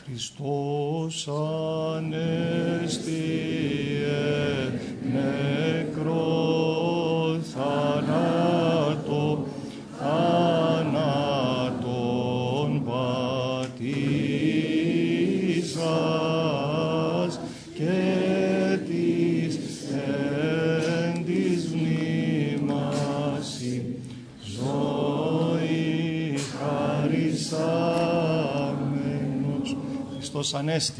Χριστός ανέστη νεκρό θανάτο ανάτων πατήσας και της εν της μνήμασι ζωή χαρισάμενος. Χριστός ανέστη.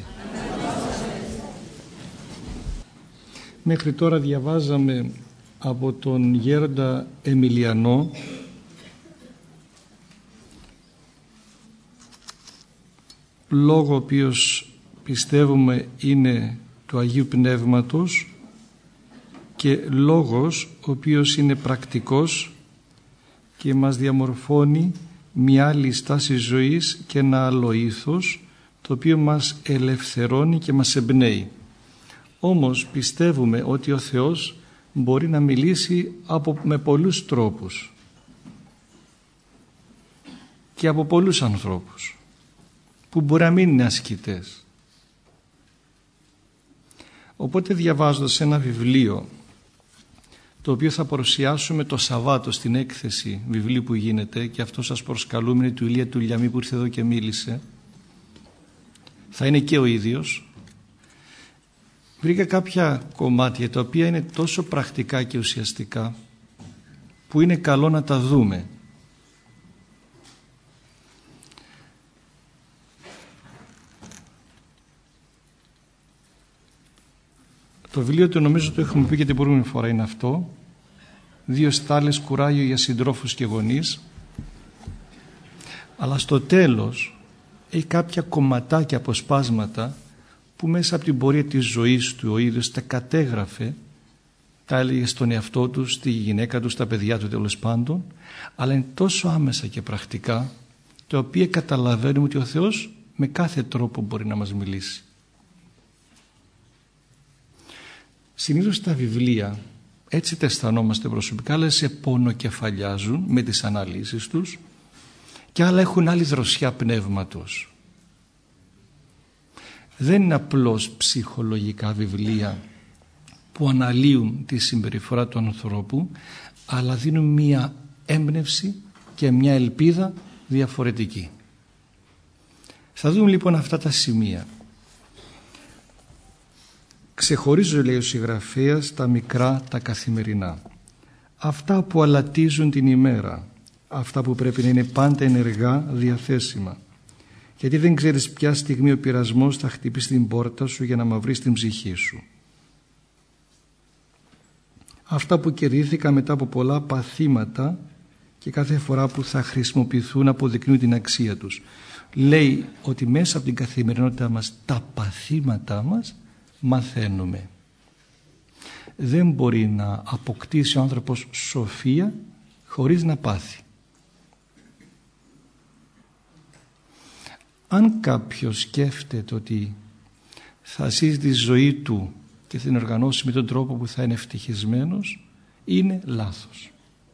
Μέχρι τώρα διαβάζαμε από τον γέροντα Εμιλιανό λόγο ο οποίος πιστεύουμε είναι του Αγίου Πνεύματος και λόγος ο οποίος είναι πρακτικός και μας διαμορφώνει μια άλλη στάση ζωής και ένα άλλο ήθος το οποίο μας ελευθερώνει και μας εμπνέει. Όμως πιστεύουμε ότι ο Θεός μπορεί να μιλήσει με πολλούς τρόπους και από πολλούς ανθρώπους που μπορεί να μην είναι ασκητές. Οπότε διαβάζοντας ένα βιβλίο το οποίο θα παρουσιάσουμε το Σαββάτο στην έκθεση βιβλίου που γίνεται, και αυτό σας προσκαλούμε, είναι του Ηλία του Λιαμή που ήρθε εδώ και μίλησε, θα είναι και ο ίδιος. Βρήκα κάποια κομμάτια τα οποία είναι τόσο πρακτικά και ουσιαστικά που είναι καλό να τα δούμε. Το βιβλίο του νομίζω το έχουμε πει και την προηγούμενη φορά, είναι αυτό. 2 στάλες κουράγιο για συντρόφους και γονείς. Αλλά στο τέλος έχει κάποια κομματάκια, αποσπάσματα που μέσα από την πορεία της ζωής του ο ίδιος τα κατέγραφε, τα έλεγε στον εαυτό του, στη γυναίκα του, στα παιδιά του τέλος πάντων, αλλά είναι τόσο άμεσα και πρακτικά, τα οποία καταλαβαίνουμε ότι ο Θεός με κάθε τρόπο μπορεί να μας μιλήσει. Συνήθως τα βιβλία έτσι τα αισθανόμαστε προσωπικά, αλλά σε πονοκεφαλιάζουν με τις αναλύσεις τους, και άλλα έχουν άλλη δροσιά πνεύματος. Δεν είναι απλώς ψυχολογικά βιβλία που αναλύουν τη συμπεριφορά του ανθρώπου, αλλά δίνουν μία έμπνευση και μια ελπίδα διαφορετική. Θα δούμε λοιπόν αυτά τα σημεία. Ξεχωρίζω, λέει ο συγγραφέας, τα μικρά, τα καθημερινά. Αυτά που αλατίζουν την ημέρα. Αυτά που πρέπει να είναι πάντα ενεργά διαθέσιμα. Γιατί δεν ξέρεις ποια στιγμή ο πειρασμός θα χτυπήσει την πόρτα σου για να μαυρίσει την ψυχή σου. Αυτά που κερδίθηκα μετά από πολλά παθήματα και κάθε φορά που θα χρησιμοποιηθούν αποδεικνύουν την αξία τους. Λέει ότι μέσα από την καθημερινότητα μας, τα παθήματά μας, μαθαίνουμε. Δεν μπορεί να αποκτήσει ο άνθρωπος σοφία χωρίς να πάθει. Αν κάποιος σκέφτεται ότι θα ζήσει τη ζωή του και θα την οργανώσει με τον τρόπο που θα είναι ευτυχισμένος, είναι λάθος.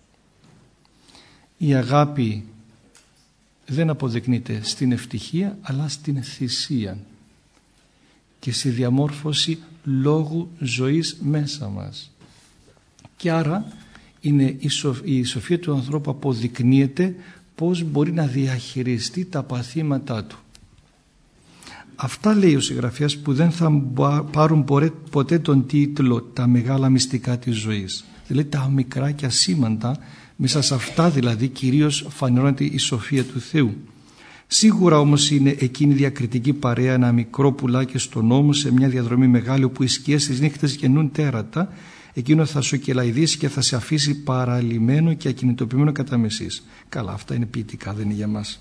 Η αγάπη δεν αποδεικνύεται στην ευτυχία, αλλά στην θυσία και στη διαμόρφωση λόγου ζωής μέσα μας. Και άρα είναι η σοφία του ανθρώπου αποδεικνύεται πώς μπορεί να διαχειριστεί τα παθήματά του. Αυτά λέει ο συγγραφέας που δεν θα πάρουν ποτέ τον τίτλο «Τα μεγάλα μυστικά της ζωής». Δηλαδή τα μικρά και ασήμαντα, μέσα σε αυτά δηλαδή κυρίως φανερώνεται η σοφία του Θεού. Σίγουρα όμως είναι εκείνη η διακριτική παρέα, ένα μικρό πουλάκι στον ώμο σε μια διαδρομή μεγάλη όπου οι σκιές της νύχτας γεννούν τέρατα. Εκείνο θα σου κελαηδήσει και θα σε αφήσει παραλυμμένο και ακινητοποιημένο κατά μεσής. Καλά, αυτά είναι ποιητικά, δεν είναι για μας.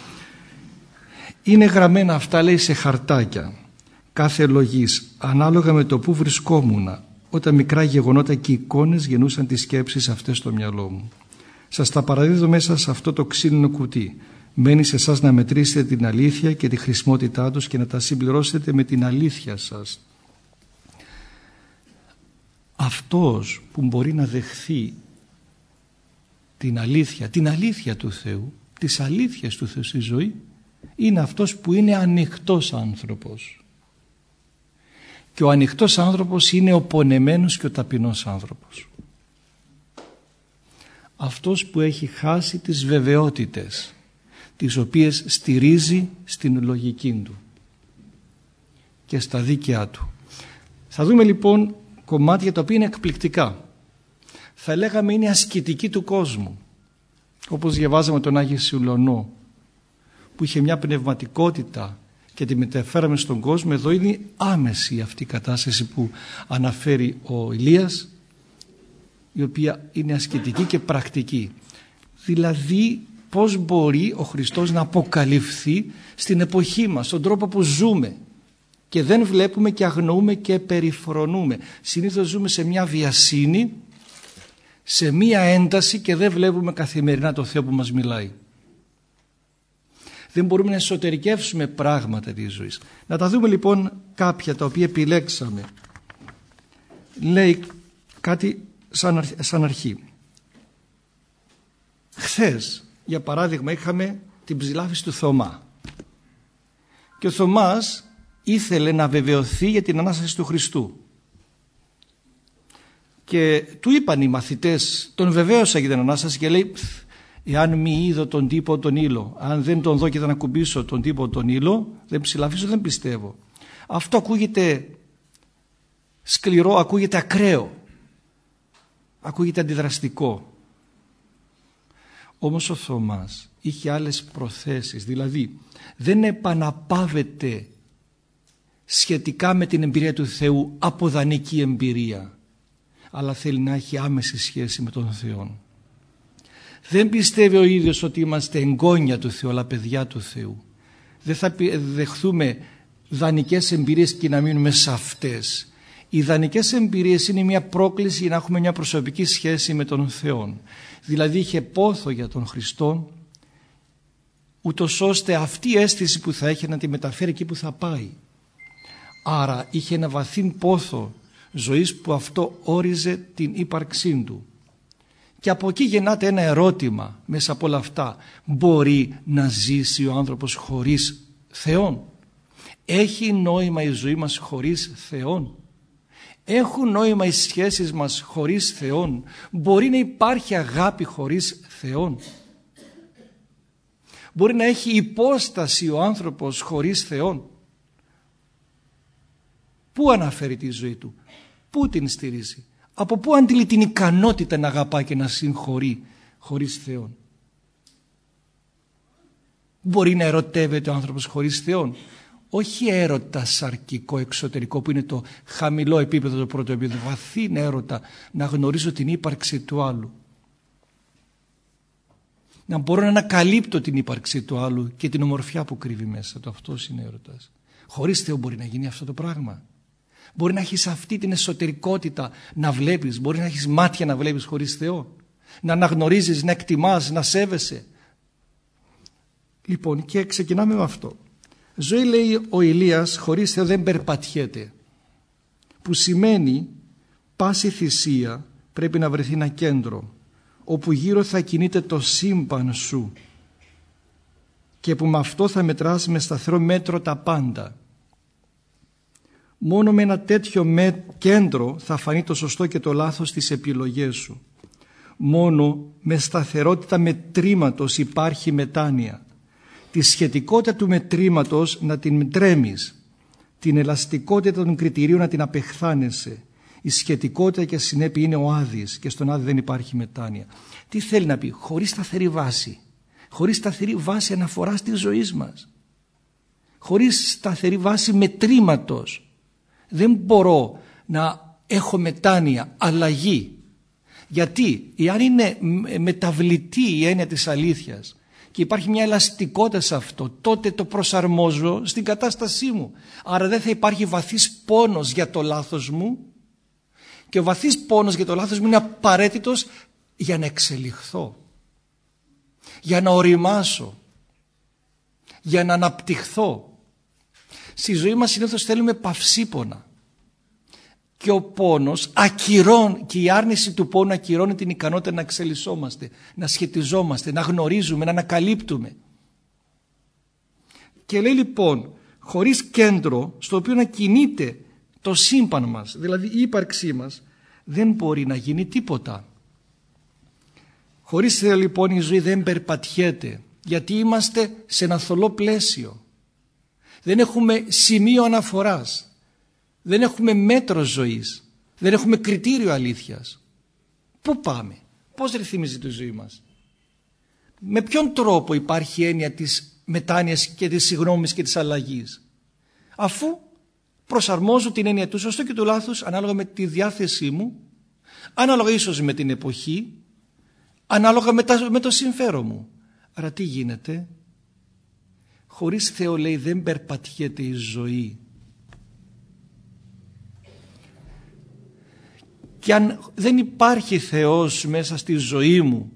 Είναι γραμμένα αυτά, λέει, σε χαρτάκια κάθε λογής, ανάλογα με το που βρισκόμουν, όταν μικρά γεγονότα και εικόνες γεννούσαν τις σκέψεις αυτές στο μυαλό μου. Σας τα παραδίδω μέσα σε αυτό το ξύλινο κουτί. Μένει σε εσάς να μετρήσετε την αλήθεια και τη χρησιμότητά τους και να τα συμπληρώσετε με την αλήθεια σας. Αυτός που μπορεί να δεχθεί την αλήθεια του Θεού, τις αλήθειες του Θεού στη ζωή, είναι αυτός που είναι ανοιχτός άνθρωπος. Και ο ανοιχτός άνθρωπος είναι ο πονεμένος και ο ταπεινός άνθρωπος. Αυτός που έχει χάσει τις βεβαιότητες, τις οποίες στηρίζει στην λογική του και στα δίκαιά του. Θα δούμε λοιπόν κομμάτια τα οποία είναι εκπληκτικά. Θα λέγαμε είναι ασκητική του κόσμου. Όπως διαβάζαμε τον Άγιο Σιλωνό, που είχε μια πνευματικότητα και τη μεταφέραμε στον κόσμο. Εδώ είναι άμεση αυτή η κατάσταση που αναφέρει ο Ηλίας, η οποία είναι ασκητική και πρακτική. Δηλαδή πώς μπορεί ο Χριστός να αποκαλυφθεί στην εποχή μας, στον τρόπο που ζούμε και δεν βλέπουμε και αγνοούμε και περιφρονούμε. Συνήθως ζούμε σε μια βιασύνη, σε μια ένταση και δεν βλέπουμε καθημερινά το Θεό που μας μιλάει. Δεν μπορούμε να εσωτερικεύσουμε πράγματα της ζωής. Να τα δούμε λοιπόν κάποια τα οποία επιλέξαμε. Λέει κάτι σαν αρχή. Χθες, για παράδειγμα, είχαμε την ψηλάφιση του Θωμά. Και ο Θωμάς ήθελε να βεβαιωθεί για την Ανάσταση του Χριστού. Και του είπαν οι μαθητές, τον βεβαίωσα για την Ανάσταση και λέει, εάν μη είδω τον τύπο τον ήλο, αν δεν τον δω και δεν ακουμπήσω τον τύπο τον ήλο, δεν ψηλαφίσω, δεν πιστεύω. Αυτό ακούγεται σκληρό, ακούγεται ακραίο, ακούγεται αντιδραστικό. Όμως ο Θωμάς είχε άλλες προθέσεις, δηλαδή δεν επαναπάβεται σχετικά με την εμπειρία του Θεού από δανεική εμπειρία, αλλά θέλει να έχει άμεση σχέση με τον Θεό. Δεν πιστεύει ο ίδιος ότι είμαστε εγγόνια του Θεού, αλλά παιδιά του Θεού. Δεν θα δεχθούμε δανεικές εμπειρίες και να μείνουμε σε αυτές. Οι δανεικές εμπειρίες είναι μια πρόκληση για να έχουμε μια προσωπική σχέση με τον Θεό. Δηλαδή είχε πόθο για τον Χριστό, ούτως ώστε αυτή η αίσθηση που θα έχει να τη μεταφέρει εκεί που θα πάει. Άρα είχε ένα βαθύν πόθο ζωής που αυτό όριζε την ύπαρξή του. Και από εκεί γεννάται ένα ερώτημα μέσα από όλα αυτά. Μπορεί να ζήσει ο άνθρωπος χωρίς Θεόν? Έχει νόημα η ζωή μας χωρίς Θεόν? Έχουν νόημα οι σχέσεις μας χωρίς Θεόν? Μπορεί να υπάρχει αγάπη χωρίς Θεόν? Μπορεί να έχει υπόσταση ο άνθρωπος χωρίς Θεόν? Πού αναφέρει τη ζωή του? Πού την στηρίζει? Από πού αντιλεί την ικανότητα να αγαπά και να συγχωρεί χωρίς Θεόν? Μπορεί να ερωτεύεται ο άνθρωπος χωρίς Θεόν? Όχι έρωτα σαρκικό εξωτερικό που είναι το χαμηλό επίπεδο, το πρώτο επίπεδο, βαθύ έρωτα, να γνωρίζω την ύπαρξη του άλλου, να μπορώ να ανακαλύπτω την ύπαρξη του άλλου και την ομορφιά που κρύβει μέσα του. Αυτός είναι έρωτας. Χωρίς Θεό μπορεί να γίνει αυτό το πράγμα? Μπορεί να έχεις αυτή την εσωτερικότητα να βλέπεις, μπορεί να έχεις μάτια να βλέπεις χωρίς Θεό, να αναγνωρίζεις, να εκτιμάς, να σέβεσαι? Λοιπόν, και ξεκινάμε με αυτό. Ζωή, λέει ο Ηλίας, χωρίς Θεό δεν περπατιέται, που σημαίνει πάση θυσία πρέπει να βρεθεί ένα κέντρο όπου γύρω θα κινείται το σύμπαν σου και που με αυτό θα μετράς με σταθερό μέτρο τα πάντα. Μόνο με ένα τέτοιο κέντρο θα φανεί το σωστό και το λάθος στις επιλογές σου. Μόνο με σταθερότητα μετρήματος υπάρχει μετάνοια. Τη σχετικότητα του μετρήματος να την μετρέμεις, την ελαστικότητα των κριτηρίων να την απεχθάνεσαι. Η σχετικότητα και συνέπεια είναι ο άδης και στον άδη δεν υπάρχει μετάνοια. Τι θέλει να πει? Χωρίς σταθερή βάση, χωρίς σταθερή βάση αναφοράς της ζωής μας, χωρίς σταθερή βάση μετρήματος δεν μπορώ να έχω μετάνοια, αλλαγή. Γιατί εάν είναι μεταβλητή η έννοια της αλήθειας και υπάρχει μια ελαστικότητα σε αυτό, τότε το προσαρμόζω στην κατάστασή μου. Άρα δεν θα υπάρχει βαθύς πόνος για το λάθος μου, και ο βαθύς πόνος για το λάθος μου είναι απαραίτητος για να εξελιχθώ, για να οριμάσω, για να αναπτυχθώ. Στη ζωή μας συνήθως θέλουμε παυσίπονα και ο πόνος και η άρνηση του πόνου ακυρώνει την ικανότητα να εξελισσόμαστε, να σχετιζόμαστε, να γνωρίζουμε, να ανακαλύπτουμε. Και λέει λοιπόν, χωρίς κέντρο στο οποίο να κινείται το σύμπαν μας, δηλαδή η ύπαρξή μας, δεν μπορεί να γίνει τίποτα. Χωρίς Θεό λοιπόν η ζωή δεν περπατιέται, γιατί είμαστε σε ένα θολό πλαίσιο. Δεν έχουμε σημείο αναφοράς, δεν έχουμε μέτρο ζωής, δεν έχουμε κριτήριο αλήθειας. Πού πάμε, πώς ρυθμίζει τη ζωή μας? Με ποιον τρόπο υπάρχει έννοια της μετάνοιας και της συγγνώμης και της αλλαγής? Αφού προσαρμόζω την έννοια του σωστό και του λάθους ανάλογα με τη διάθεσή μου, ανάλογα ίσως με την εποχή, ανάλογα με το συμφέρον μου. Άρα τι γίνεται? Χωρίς Θεό, λέει, δεν περπατιέται η ζωή. Και αν δεν υπάρχει Θεός μέσα στη ζωή μου,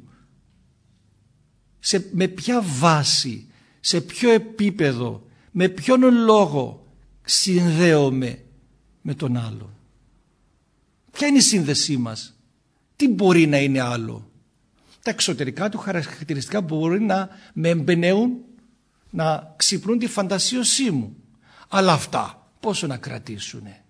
με ποια βάση, σε ποιο επίπεδο, με ποιον λόγο συνδέομαι με τον άλλο? Ποια είναι η σύνδεσή μας? Τι μπορεί να είναι άλλο? Τα εξωτερικά του χαρακτηριστικά μπορεί να με εμπνέουν, να ξυπνούν τη φαντασίωσή μου. Αλλά αυτά πόσο να κρατήσουνε?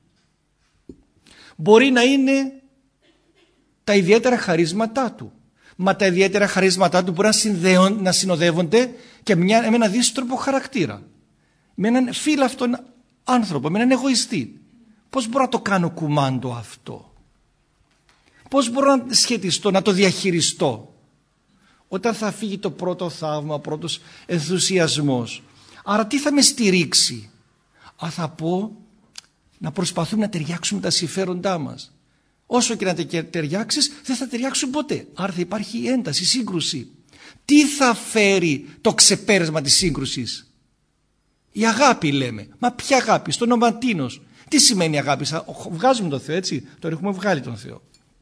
Μπορεί να είναι τα ιδιαίτερα χαρίσματά του. Μα τα ιδιαίτερα χαρίσματά του μπορεί να συνοδεύονται και με ένα δύστροπο χαρακτήρα. Με έναν φύλαυτον άνθρωπο, με έναν εγωιστή. Πώς μπορώ να το κάνω κουμάντο αυτό? Πώς μπορώ να σχετιστώ, να το διαχειριστώ? Όταν θα φύγει το πρώτο θαύμα, ο πρώτος ενθουσιασμός, άρα τι θα με στηρίξει? Θα πω να προσπαθούμε να ταιριάξουμε τα συμφέροντά μας. Όσο και να ταιριάξεις, δεν θα ταιριάξουν ποτέ. Άρα θα υπάρχει ένταση, σύγκρουση. Τι θα φέρει το ξεπέρασμα της σύγκρουσης? Η αγάπη, λέμε. Μα ποια αγάπη? στον οματίνος. Τι σημαίνει αγάπη? Βγάζουμε τον Θεό, έτσι. Τώρα έχουμε βγάλει τον Θεό.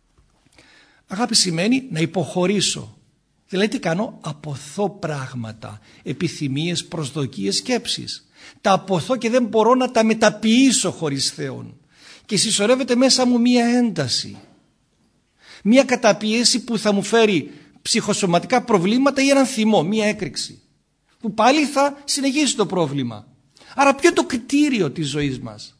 Αγάπη σημαίνει να υποχωρήσω. Δηλαδή τι κάνω? Αποθώ πράγματα, επιθυμίες, προσδοκίες, σκέψεις. Τα αποθώ και δεν μπορώ να τα μεταποιήσω χωρίς Θεόν. Και συσσωρεύεται μέσα μου μία ένταση. Μία καταπίεση που θα μου φέρει ψυχοσωματικά προβλήματα ή έναν θυμό, μία έκρηξη. Που πάλι θα συνεχίσει το πρόβλημα. Άρα ποιο είναι το κριτήριο της ζωής μας?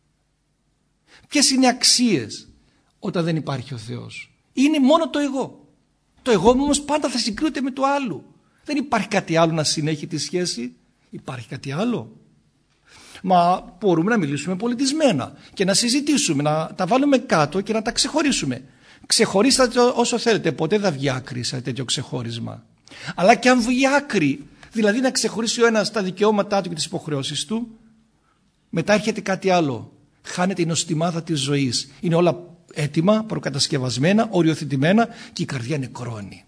Ποιες είναι οι αξίες όταν δεν υπάρχει ο Θεός? Είναι μόνο το εγώ. Το εγώ μου όμως πάντα θα συγκρίνεται με το άλλο. Δεν υπάρχει κάτι άλλο να συνέχει τη σχέση. Υπάρχει κάτι άλλο? Μα μπορούμε να μιλήσουμε πολιτισμένα και να συζητήσουμε, να τα βάλουμε κάτω και να τα ξεχωρίσουμε. Ξεχωρίστε όσο θέλετε, ποτέ δεν βγει άκρη σε τέτοιο ξεχώρισμα. Αλλά και αν βγει άκρη, δηλαδή να ξεχωρίσει ο ένας τα δικαιώματά του και τις υποχρεώσεις του, μετά έρχεται κάτι άλλο. Χάνεται η νοστιμάδα της ζωής. Είναι όλα έτοιμα, προκατασκευασμένα, οριοθετημένα και η καρδιά νεκρώνει.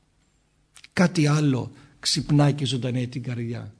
Κάτι άλλο ξυπνάει και ζωντανεύει την καρδιά.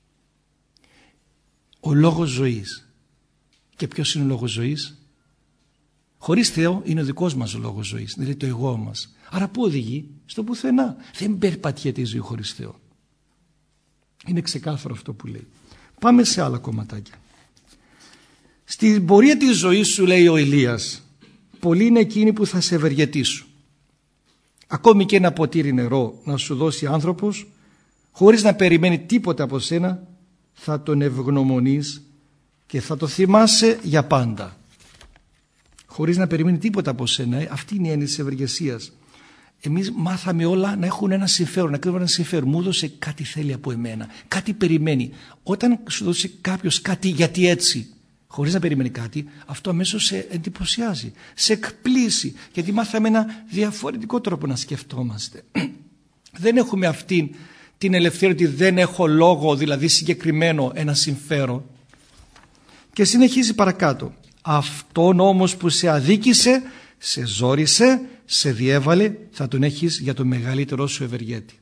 Ο λόγος ζωής. Και ποιος είναι ο λόγος ζωής? Χωρίς Θεό είναι ο δικός μας ο λόγος ζωής, δηλαδή το εγώ μας. Άρα πού οδηγεί? Στο πουθενά. Δεν περπατιέται η ζωή χωρίς Θεό. Είναι ξεκάθαρο αυτό που λέει. Πάμε σε άλλα κομματάκια. Στην πορεία της ζωής σου, λέει ο Ηλίας, πολλοί είναι εκείνοι που θα σε ευεργετήσουν. Ακόμη και ένα ποτήρι νερό να σου δώσει άνθρωπος, χωρίς να περιμένει τίποτα από σένα, θα τον ευγνωμονείς και θα το θυμάσαι για πάντα. Χωρίς να περιμένει τίποτα από σένα. Αυτή είναι η έννοια της ευεργεσίας. Εμείς μάθαμε όλα να έχουν ένα συμφέρον, να κρύβουν ένα συμφέρον. Μου έδωσε κάτι θέλει από εμένα, κάτι περιμένει. Όταν σου δώσει κάποιος κάτι γιατί έτσι, χωρίς να περιμένει κάτι, αυτό αμέσως σε εντυπωσιάζει, σε εκπλήσει, γιατί μάθαμε ένα διαφορετικό τρόπο να σκεφτόμαστε. Δεν έχουμε αυτή την ελευθερία ότι δεν έχω λόγο, δηλαδή συγκεκριμένο ένα συμφέρον. Και συνεχίζει παρακάτω. Αυτόν όμως που σε αδίκησε, σε ζόρισε, σε διέβαλε, θα τον έχεις για το μεγαλύτερό σου ευεργέτη.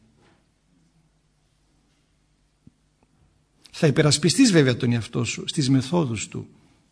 Θα υπερασπιστείς βέβαια τον εαυτό σου στις μεθόδους του.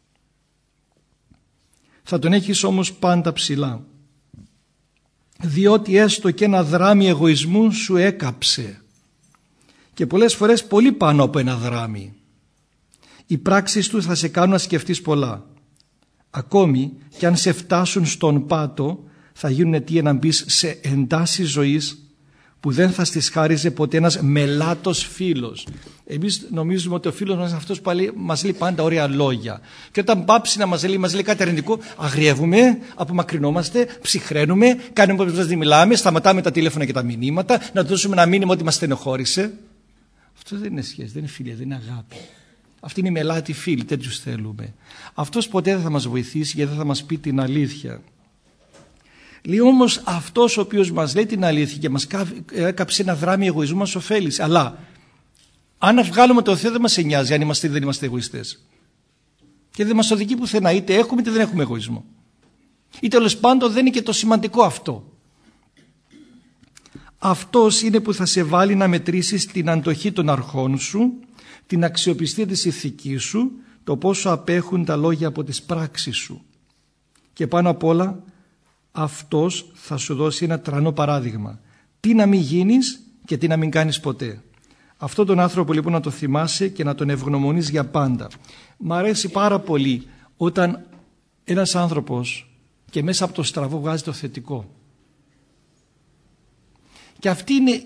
Θα τον έχεις όμως πάντα ψηλά. Διότι έστω και ένα δράμι εγωισμού σου έκαψε. Και πολλές φορές πολύ πάνω από ένα δράμι. Οι πράξεις του θα σε κάνουν να σκεφτείς πολλά. Ακόμη και αν σε φτάσουν στον πάτο, θα γίνουν αιτία να μπεις σε εντάσεις ζωής που δεν θα στις χάριζε ποτέ ένας μελάτος φίλος. Εμείς νομίζουμε ότι ο φίλος μας είναι αυτός που μας λέει πάντα ωραία λόγια. Και όταν πάψει να μας λέει κάτι αρνητικό, αγριεύουμε, απομακρυνόμαστε, ψυχραίνουμε, κάνουμε όπως μας μιλάμε, σταματάμε τα τηλέφωνα και τα μηνύματα, να του δώσουμε ένα μήνυμα ότι μας στενοχώρησε. Αυτό δεν είναι σχέση, δεν είναι φιλία, δεν είναι αγάπη. Αυτή είναι η μελάτη φίλη, τέτοιους θέλουμε. Αυτός ποτέ δεν θα μας βοηθήσει γιατί δεν θα μας πει την αλήθεια. Λέει όμως αυτός ο οποίος μας λέει την αλήθεια και μας έκαψε ένα δράμι εγωισμού μας ωφέλησε. Αλλά αν βγάλουμε το Θεό δεν μας νοιάζει αν είμαστε ή δεν είμαστε εγωιστές. Και δεν μας οδηγεί πουθενά, είτε έχουμε είτε δεν έχουμε εγωισμό. Ή τέλος πάντων δεν είναι και το σημαντικό αυτό. Αυτός είναι που θα σε βάλει να μετρήσεις την αντοχή των αρχών σου, την αξιοπιστία της ηθικής σου, το πόσο απέχουν τα λόγια από τις πράξεις σου. Και πάνω απ' όλα αυτός θα σου δώσει ένα τρανό παράδειγμα. Τι να μην γίνεις και τι να μην κάνεις ποτέ. Αυτόν τον άνθρωπο λοιπόν να το θυμάσαι και να τον ευγνωμονείς για πάντα. Μ' αρέσει πάρα πολύ όταν ένας άνθρωπος και μέσα από το στραβό βγάζει το θετικό. Και αυτή είναι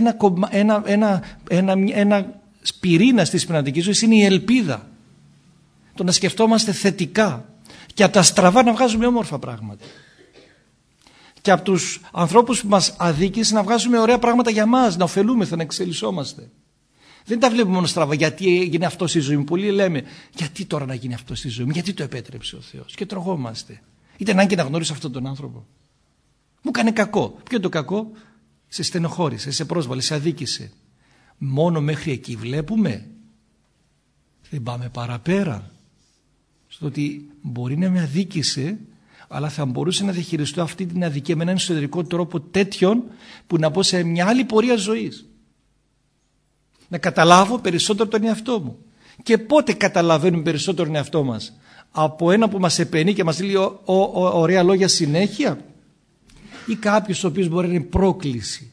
ένα πυρήνα της πνευματικής ζωής, είναι η ελπίδα. Το να σκεφτόμαστε θετικά και από τα στραβά να βγάζουμε όμορφα πράγματα. Και από τους ανθρώπους που μας αδίκησαν να βγάζουμε ωραία πράγματα για μας, να ωφελούμεθα, να εξελισσόμαστε. Δεν τα βλέπουμε μόνο στραβά. Γιατί έγινε αυτό στη ζωή μου. Πολλοί λέμε, γιατί τώρα να γίνει αυτό στη ζωή μου, γιατί το επέτρεψε ο Θεός. Και τρογόμαστε. Ήταν ανάγκη να γνώρισα αυτόν τον άνθρωπο. Μου έκανε κακό. Ποιο είναι το κακό? Σε στενοχώρησε, σε πρόσβαλε, σε αδίκησε. Μόνο μέχρι εκεί βλέπουμε. Δεν πάμε παραπέρα. Στο ότι μπορεί να με αδίκησε, αλλά θα μπορούσε να διαχειριστώ αυτή την αδικία με έναν εσωτερικό τρόπο τέτοιον που να πω σε μια άλλη πορεία ζωής. Να καταλάβω περισσότερο τον εαυτό μου. Και πότε καταλαβαίνουμε περισσότερο τον εαυτό μας? Από ένα που μας επενεί και μας λέει ωραία λόγια συνέχεια, ή κάποιος ο οποίος μπορεί να είναι πρόκληση?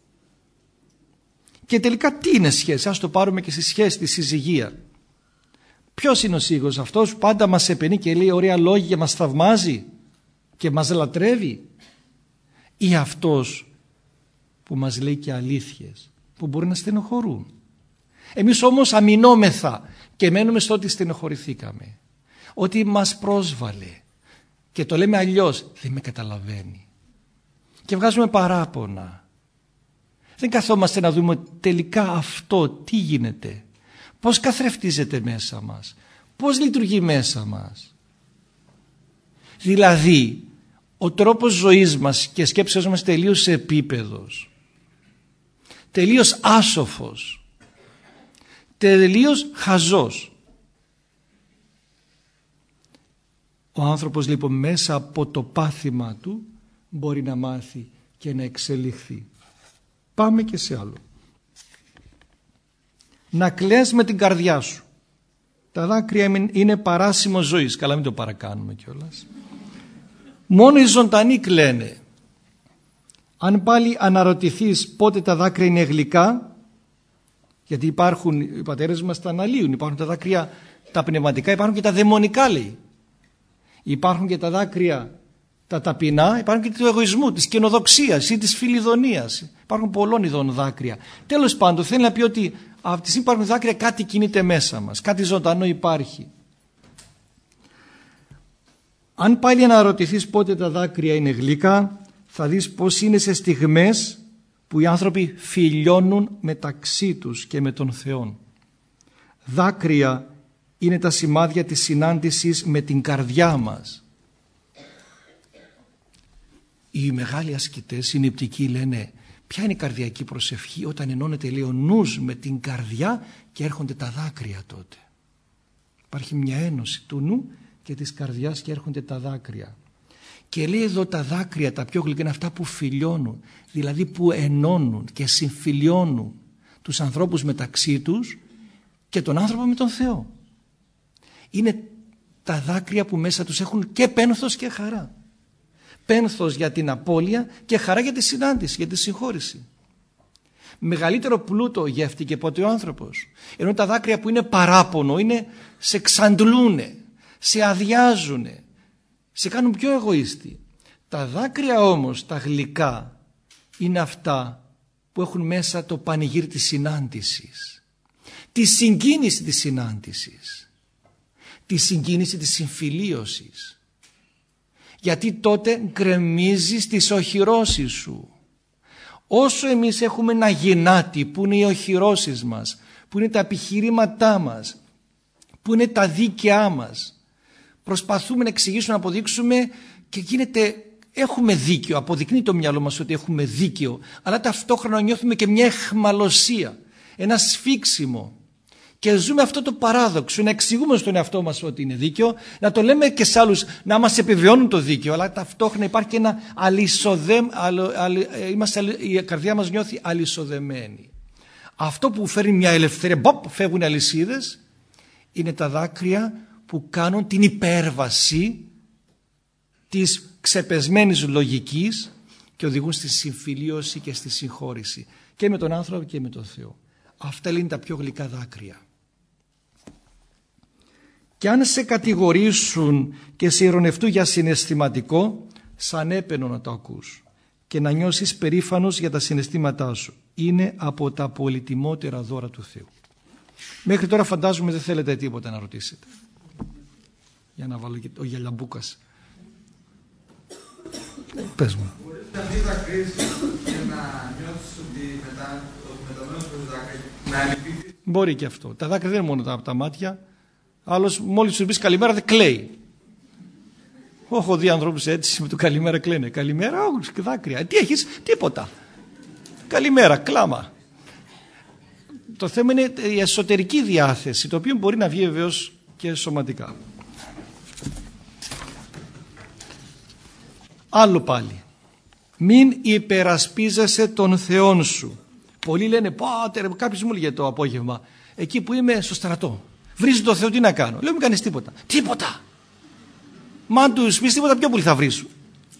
Και τελικά τι είναι σχέση? Ας το πάρουμε και στη σχέση, τη συζυγία. Ποιος είναι ο σύζυγος? Αυτός που πάντα μας επενεί και λέει ωραία λόγια και μας θαυμάζει και μας λατρεύει, ή αυτός που μας λέει και αλήθειες που μπορεί να στενοχωρούν? Εμείς όμως αμυνόμεθα και μένουμε στο ότι στενοχωρηθήκαμε, ότι μας πρόσβαλε, και το λέμε αλλιώς, δεν με καταλαβαίνει, και βγάζουμε παράπονα. Δεν καθόμαστε να δούμε τελικά αυτό τι γίνεται, πώς καθρεφτίζεται μέσα μας, πώς λειτουργεί μέσα μας. Δηλαδή ο τρόπος ζωής μας και σκέψεως μας τελείως επίπεδος, τελείως άσοφος, τελείως χαζός. Ο άνθρωπος λοιπόν μέσα από το πάθημα του μπορεί να μάθει και να εξελιχθεί. Πάμε και σε άλλο. Να κλαις με την καρδιά σου. Τα δάκρυα είναι παράσημο ζωής. Καλά, μην το παρακάνουμε κιόλας. Μόνο οι ζωντανοί κλαίνε. Αν πάλι αναρωτηθείς πότε τα δάκρυα είναι γλυκά, γιατί υπάρχουν, οι πατέρες μας τα αναλύουν, υπάρχουν τα δάκρυα τα πνευματικά, υπάρχουν και τα δαιμονικά, λέει. Υπάρχουν και τα δάκρυα τα ταπεινά, υπάρχουν και του εγωισμού, της καινοδοξίας ή της φιλιδονίας. Υπάρχουν πολλών ειδών δάκρυα. Τέλος πάντων, θέλει να πει ότι από τη στιγμή υπάρχουν δάκρυα, κάτι κινείται μέσα μας, κάτι ζωντανό υπάρχει. Αν πάλι αναρωτηθείς πότε τα δάκρυα είναι γλυκά, θα δεις πως είναι σε στιγμές που οι άνθρωποι φιλιώνουν μεταξύ τους και με τον Θεό. Δάκρυα είναι τα σημάδια της συνάντησης με την καρδιά μας. Οι μεγάλοι ασκητές, οι νηπτικοί λένε, ποια είναι η καρδιακή προσευχή? Όταν ενώνεται, λέει, ο νους με την καρδιά και έρχονται τα δάκρυα τότε. Υπάρχει μια ένωση του νου και της καρδιάς και έρχονται τα δάκρυα. Και λέει εδώ τα δάκρυα, τα πιο γλυκά είναι αυτά που φιλιώνουν, δηλαδή που ενώνουν και συμφιλιώνουν τους ανθρώπους μεταξύ τους και τον άνθρωπο με τον Θεό. Είναι τα δάκρυα που μέσα τους έχουν και πένθος και χαρά. Πένθος για την απώλεια και χαρά για τη συνάντηση, για τη συγχώρηση. Μεγαλύτερο πλούτο γεύτηκε ποτέ ο άνθρωπος. Ενώ τα δάκρυα που είναι παράπονο, είναι, σε ξαντλούνε, σε αδειάζουνε, σε κάνουν πιο εγωίστη. Τα δάκρυα όμως, τα γλυκά, είναι αυτά που έχουν μέσα το πανηγύρι της συνάντησης, τη συγκίνηση της συνάντησης, τη συγκίνηση της συμφιλίωσης. Γιατί τότε γκρεμίζεις τις οχυρώσεις σου. Όσο εμείς έχουμε ένα γενάτι που είναι οι οχυρώσεις μας, που είναι τα επιχειρήματά μας, που είναι τα δίκαιά μας, προσπαθούμε να εξηγήσουμε, να αποδείξουμε και έχουμε δίκαιο, αποδεικνύει το μυαλό μας ότι έχουμε δίκαιο, αλλά ταυτόχρονα νιώθουμε και μια αιχμαλωσία, ένα σφίξιμο. Και ζούμε αυτό το παράδοξο, να εξηγούμε στον εαυτό μας ότι είναι δίκαιο, να το λέμε και σε άλλους να μας επιβεβαιώνουν το δίκαιο, αλλά ταυτόχρονα υπάρχει και ένα η καρδιά μας νιώθει αλυσοδεμένη. Αυτό που φέρνει μια ελευθερία, φεύγουν οι αλυσίδες, είναι τα δάκρυα που κάνουν την υπέρβαση της ξεπεσμένης λογικής και οδηγούν στη συμφιλίωση και στη συγχώρηση και με τον άνθρωπο και με τον Θεό. Αυτά είναι τα πιο γλυκά δάκρυα. Και αν σε κατηγορήσουν και σε ειρωνευτούν για συναισθηματικό, σαν έπαινο να το ακούς και να νιώσεις περήφανος για τα συναισθήματά σου. Είναι από τα πολυτιμότερα δώρα του Θεού. Μέχρι τώρα φαντάζομαι δεν θέλετε τίποτα να ρωτήσετε. Για να βάλω και ο Γιαλαμπούκας. Πες μου. Μπορείς να δεις τα κρίση και να νιώθεις ότι μεταμένως προς δάκρυ να λυπηθείς. Μπορεί και αυτό. Τα δάκρυα δεν είναι μόνο από τα μάτια. Άλλος μόλις σου πεις καλημέρα δεν κλαίει. Έχω δει ανθρώπους έτσι με το καλημέρα κλαίνε. Καλημέρα, όχι δάκρυα. Τι έχεις, τίποτα. Καλημέρα, κλάμα. Το θέμα είναι η εσωτερική διάθεση, το οποίο μπορεί να βγει βεβαίως και σωματικά. Άλλο πάλι. Μην υπερασπίζεσαι τον Θεόν σου. Πολλοί λένε, πάτερ, κάποιος μου έλεγε το απόγευμα, εκεί που είμαι στο στρατό. Βρίζω το Θεό, τι να κάνω. Λέω, μην κάνεις τίποτα. Τίποτα. Μα αν τους πεις τίποτα, πιο πολύ θα βρίσουν.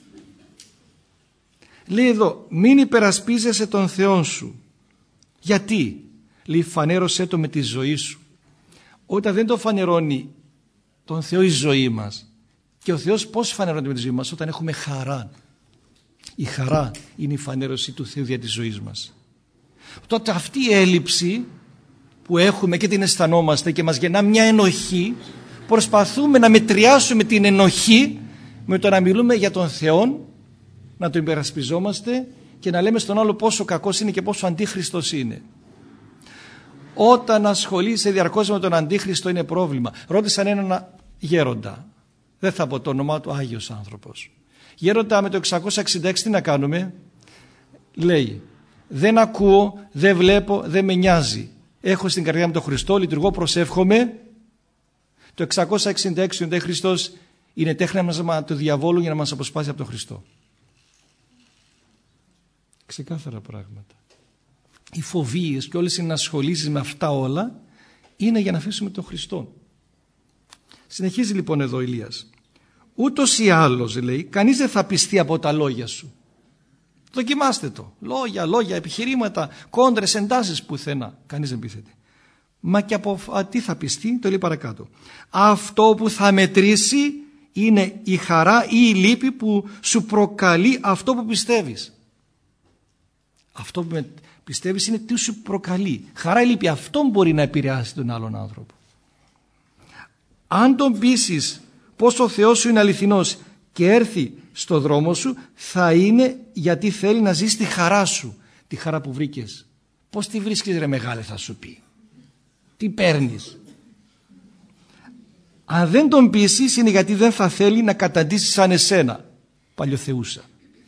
Λέει εδώ, μην υπερασπίζεσαι τον Θεόν σου. Γιατί? Λέει, φανέρωσέ το με τη ζωή σου. Όταν δεν το φανερώνει τον Θεό η ζωή μας, και ο Θεός πώς φανερώνεται με τη ζωή μας? Όταν έχουμε χαρά. Η χαρά είναι η φανέρωση του Θεού για τη ζωή μας. Τότε αυτή η έλλειψη που έχουμε και την αισθανόμαστε και μας γεννά μια ενοχή, προσπαθούμε να μετριάσουμε την ενοχή με το να μιλούμε για τον Θεό, να τον υπερασπιζόμαστε και να λέμε στον άλλο πόσο κακός είναι και πόσο αντίχριστος είναι. Όταν ασχολείσαι διαρκώς με τον αντίχριστο είναι πρόβλημα. Ρώτησαν έναν γέροντα, δεν θα πω το όνομά του, Άγιος άνθρωπος. Γέροντα, με το 666 τι να κάνουμε? Λέει, δεν ακούω, δεν βλέπω, δεν με νοιάζει. Έχω στην καρδιά μου τον Χριστό, λειτουργώ, προσεύχομαι. Το 666 ο Χριστός είναι τέχνασμα του διαβόλου για να μας αποσπάσει από τον Χριστό. Ξεκάθαρα πράγματα. Οι φοβίες και όλες οι ενασχολήσεις με αυτά όλα είναι για να αφήσουμε τον Χριστό. Συνεχίζει λοιπόν εδώ ο Ηλίας. Ούτως ή άλλως, λέει, κανείς δεν θα πιστεί από τα λόγια σου. Δοκιμάστε το. Λόγια, επιχειρήματα, κόντρες, εντάσεις πουθενά. Κανείς δεν πείθεται. Μα και από τι θα πιστεί? Το λέει παρακάτω. Αυτό που θα μετρήσει είναι η χαρά ή η λύπη που σου προκαλεί αυτό που πιστεύεις. Αυτό που πιστεύεις είναι τι σου προκαλεί. Χαρά ή λύπη, αυτό μπορεί να επηρεάσει τον άλλον άνθρωπο. Αν τον πείσεις πως ο Θεός σου είναι αληθινός και έρθει στο δρόμο σου, θα είναι γιατί θέλει να ζήσει τη χαρά σου. Τη χαρά που βρήκες. Πώς τη βρίσκεις ρε μεγάλε, θα σου πει. Τι παίρνεις? Αν δεν τον πείσεις είναι γιατί δεν θα θέλει να καταντήσει σαν εσένα. Παλιοθεούσα.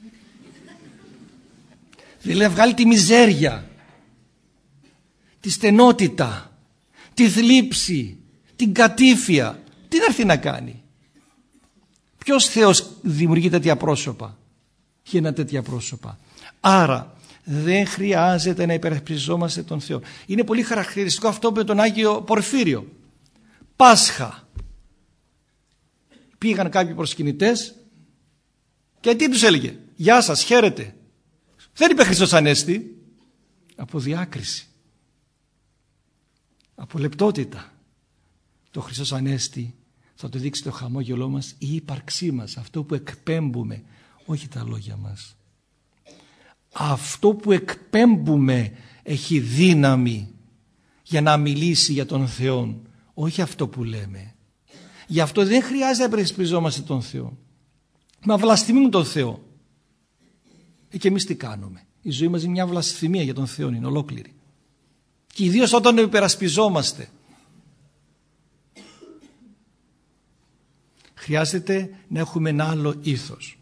Δηλαδή να βγάλει τη μιζέρια, τη στενότητα, τη θλίψη, την κατήφια. Τι να έρθει να κάνει? Ποιος Θεός δημιουργεί τέτοια πρόσωπα? Γεννά τέτοια πρόσωπα. Άρα δεν χρειάζεται να υπερασπιζόμαστε τον Θεό. Είναι πολύ χαρακτηριστικό αυτό με τον Άγιο Πορφύριο. Πάσχα. Πήγαν κάποιοι προσκυνητές και τι τους έλεγε? Γεια σας, χαίρετε. Δεν είπε Χριστός Ανέστη. Από διάκριση. Από λεπτότητα. Το Χριστός Ανέστη θα το δείξει το χαμόγελό μας, η ύπαρξή μας, αυτό που εκπέμπουμε, όχι τα λόγια μας. Αυτό που εκπέμπουμε έχει δύναμη για να μιλήσει για τον Θεό, όχι αυτό που λέμε. Γι' αυτό δεν χρειάζεται να υπερασπιζόμαστε τον Θεό. Μα βλαστημούμε τον Θεό. Και εμείς τι κάνουμε? Η ζωή μας είναι μια βλασφημία για τον Θεό, είναι ολόκληρη. Και ιδίως όταν υπερασπιζόμαστε. Χρειάζεται να έχουμε ένα άλλο ήθος.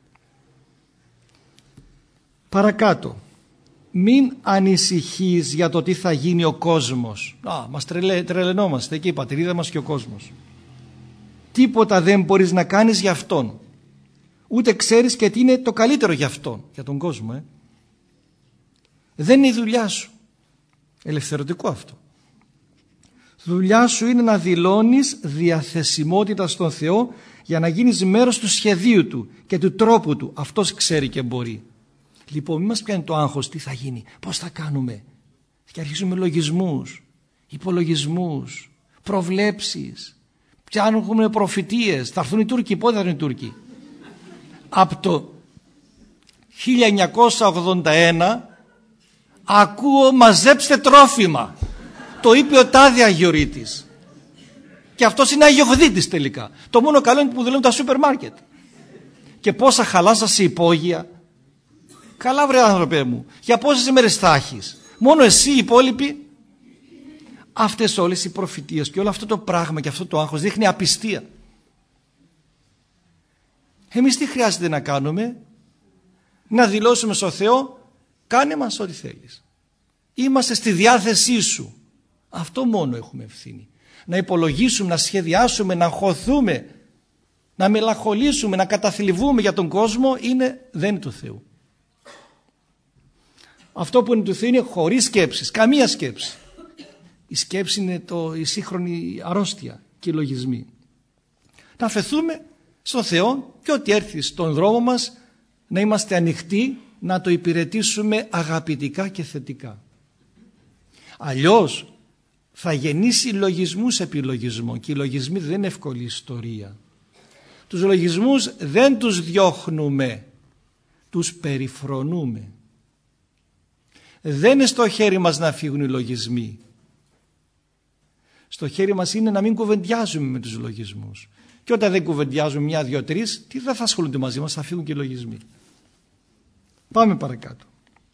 Παρακάτω. Μην ανησυχείς για το τι θα γίνει ο κόσμος. Μας τρελαινόμαστε εκεί η πατρίδα μας και ο κόσμος. Τίποτα δεν μπορείς να κάνεις για αυτόν. Ούτε ξέρεις και τι είναι το καλύτερο για αυτόν, για τον κόσμο. Δεν είναι η δουλειά σου. Ελευθερωτικό αυτό. Δουλειά σου είναι να δηλώνεις διαθεσιμότητα στον Θεό για να γίνεις μέρος του σχεδίου Του και του τρόπου Του. Αυτός ξέρει και μπορεί. Λοιπόν, μην μας πιάνει το άγχος, τι θα γίνει, πώς θα κάνουμε. Και αρχίζουμε λογισμούς, υπολογισμούς, προβλέψεις. Πιάνουμε προφητείες. Θα έρθουν οι Τούρκοι, πότε θα έρθουν οι Τούρκοι? Από το 1981 ακούω μαζέψτε τρόφιμα. Το είπε ο τάδε Αγιορείτης. Και αυτός είναι αγιογδίτης τελικά. Το μόνο καλό είναι που δουλεύουν τα σούπερ μάρκετ. Και πόσα χαλάσασαι υπόγεια. Καλά βρε άνθρωπε μου. Για πόσες ημέρες θα έχεις? Μόνο εσύ οι υπόλοιποι? Αυτές όλες οι προφητείες και όλο αυτό το πράγμα και αυτό το άγχος δείχνει απιστία. Εμείς τι χρειάζεται να κάνουμε? Να δηλώσουμε στο Θεό, κάνε μας ό,τι θέλεις. Είμαστε στη διάθεσή σου. Αυτό μόνο έχουμε ευθύνη. Να υπολογίσουμε, να σχεδιάσουμε, να αγχωθούμε, να μελαγχολήσουμε, να καταθλιβούμε για τον κόσμο δεν είναι του Θεού. Αυτό που είναι του Θεού είναι χωρίς σκέψεις, καμία σκέψη. Η σκέψη είναι η σύγχρονη αρρώστια και οι λογισμοί. Να αφαιθούμε στον Θεό και ό,τι έρθει στον δρόμο μας να είμαστε ανοιχτοί, να το υπηρετήσουμε αγαπητικά και θετικά. Αλλιώς θα γεννήσει λογισμούς επί λογισμών και οι λογισμοί δεν είναι εύκολη ιστορία. Τους λογισμούς δεν τους διώχνουμε, τους περιφρονούμε. Δεν είναι στο χέρι μας να φύγουν οι λογισμοί. Στο χέρι μας είναι να μην κουβεντιάζουμε με τους λογισμούς. Και όταν δεν κουβεντιάζουμε μια, δύο, τρεις, τι δεν θα ασχολούνται μαζί μας, θα φύγουν και οι λογισμοί. Πάμε παρακάτω.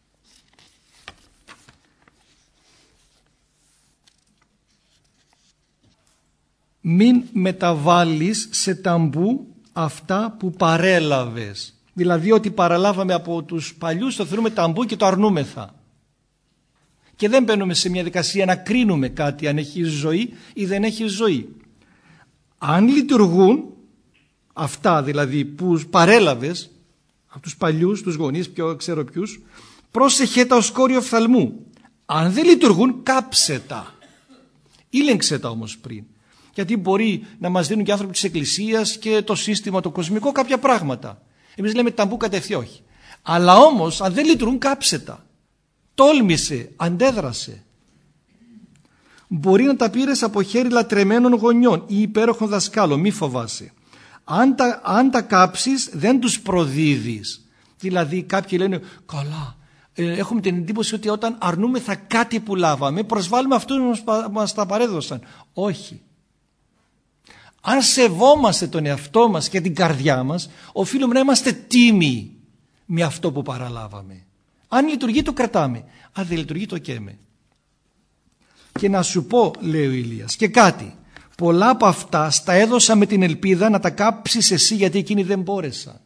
Μην μεταβάλεις σε ταμπού αυτά που παρέλαβες. Δηλαδή ότι παραλάβαμε από τους παλιούς το θεωρούμε ταμπού και το αρνούμεθα. Και δεν μπαίνουμε σε μια δικασία να κρίνουμε κάτι αν έχει ζωή ή δεν έχει ζωή. Αν λειτουργούν αυτά δηλαδή που παρέλαβες από τους παλιούς, τους γονείς, ποιο ξέρω ποιους, πρόσεχε τα ως κόριο φθαλμού. Αν δεν λειτουργούν, κάψε τα. Ήλεγξε τα όμως πριν. Γιατί μπορεί να μας δίνουν και άνθρωποι της Εκκλησίας και το σύστημα το κοσμικό κάποια πράγματα. Εμείς λέμε ταμπού κατευθείαν όχι. Αλλά όμως αν δεν λειτουργούν, κάψε τα. Τόλμησε, αντέδρασε. Μπορεί να τα πήρες από χέρι λατρεμένων γονιών ή υπέροχων δασκάλων, μη φοβάσαι. Αν τα κάψεις δεν τους προδίδεις. Δηλαδή κάποιοι λένε καλά, έχουμε την εντύπωση ότι όταν αρνούμεθα κάτι που λάβαμε προσβάλλουμε αυτούς που μας τα παρέδωσαν. Όχι. Αν σεβόμαστε τον εαυτό μας και την καρδιά μας, οφείλουμε να είμαστε τίμοι με αυτό που παραλάβαμε. Αν λειτουργεί το κρατάμε, αν δεν λειτουργεί το καίμε. Και να σου πω, λέει ο Ηλίας, και κάτι. Πολλά από αυτά στα έδωσα με την ελπίδα να τα κάψεις εσύ γιατί εκείνοι δεν μπόρεσαν.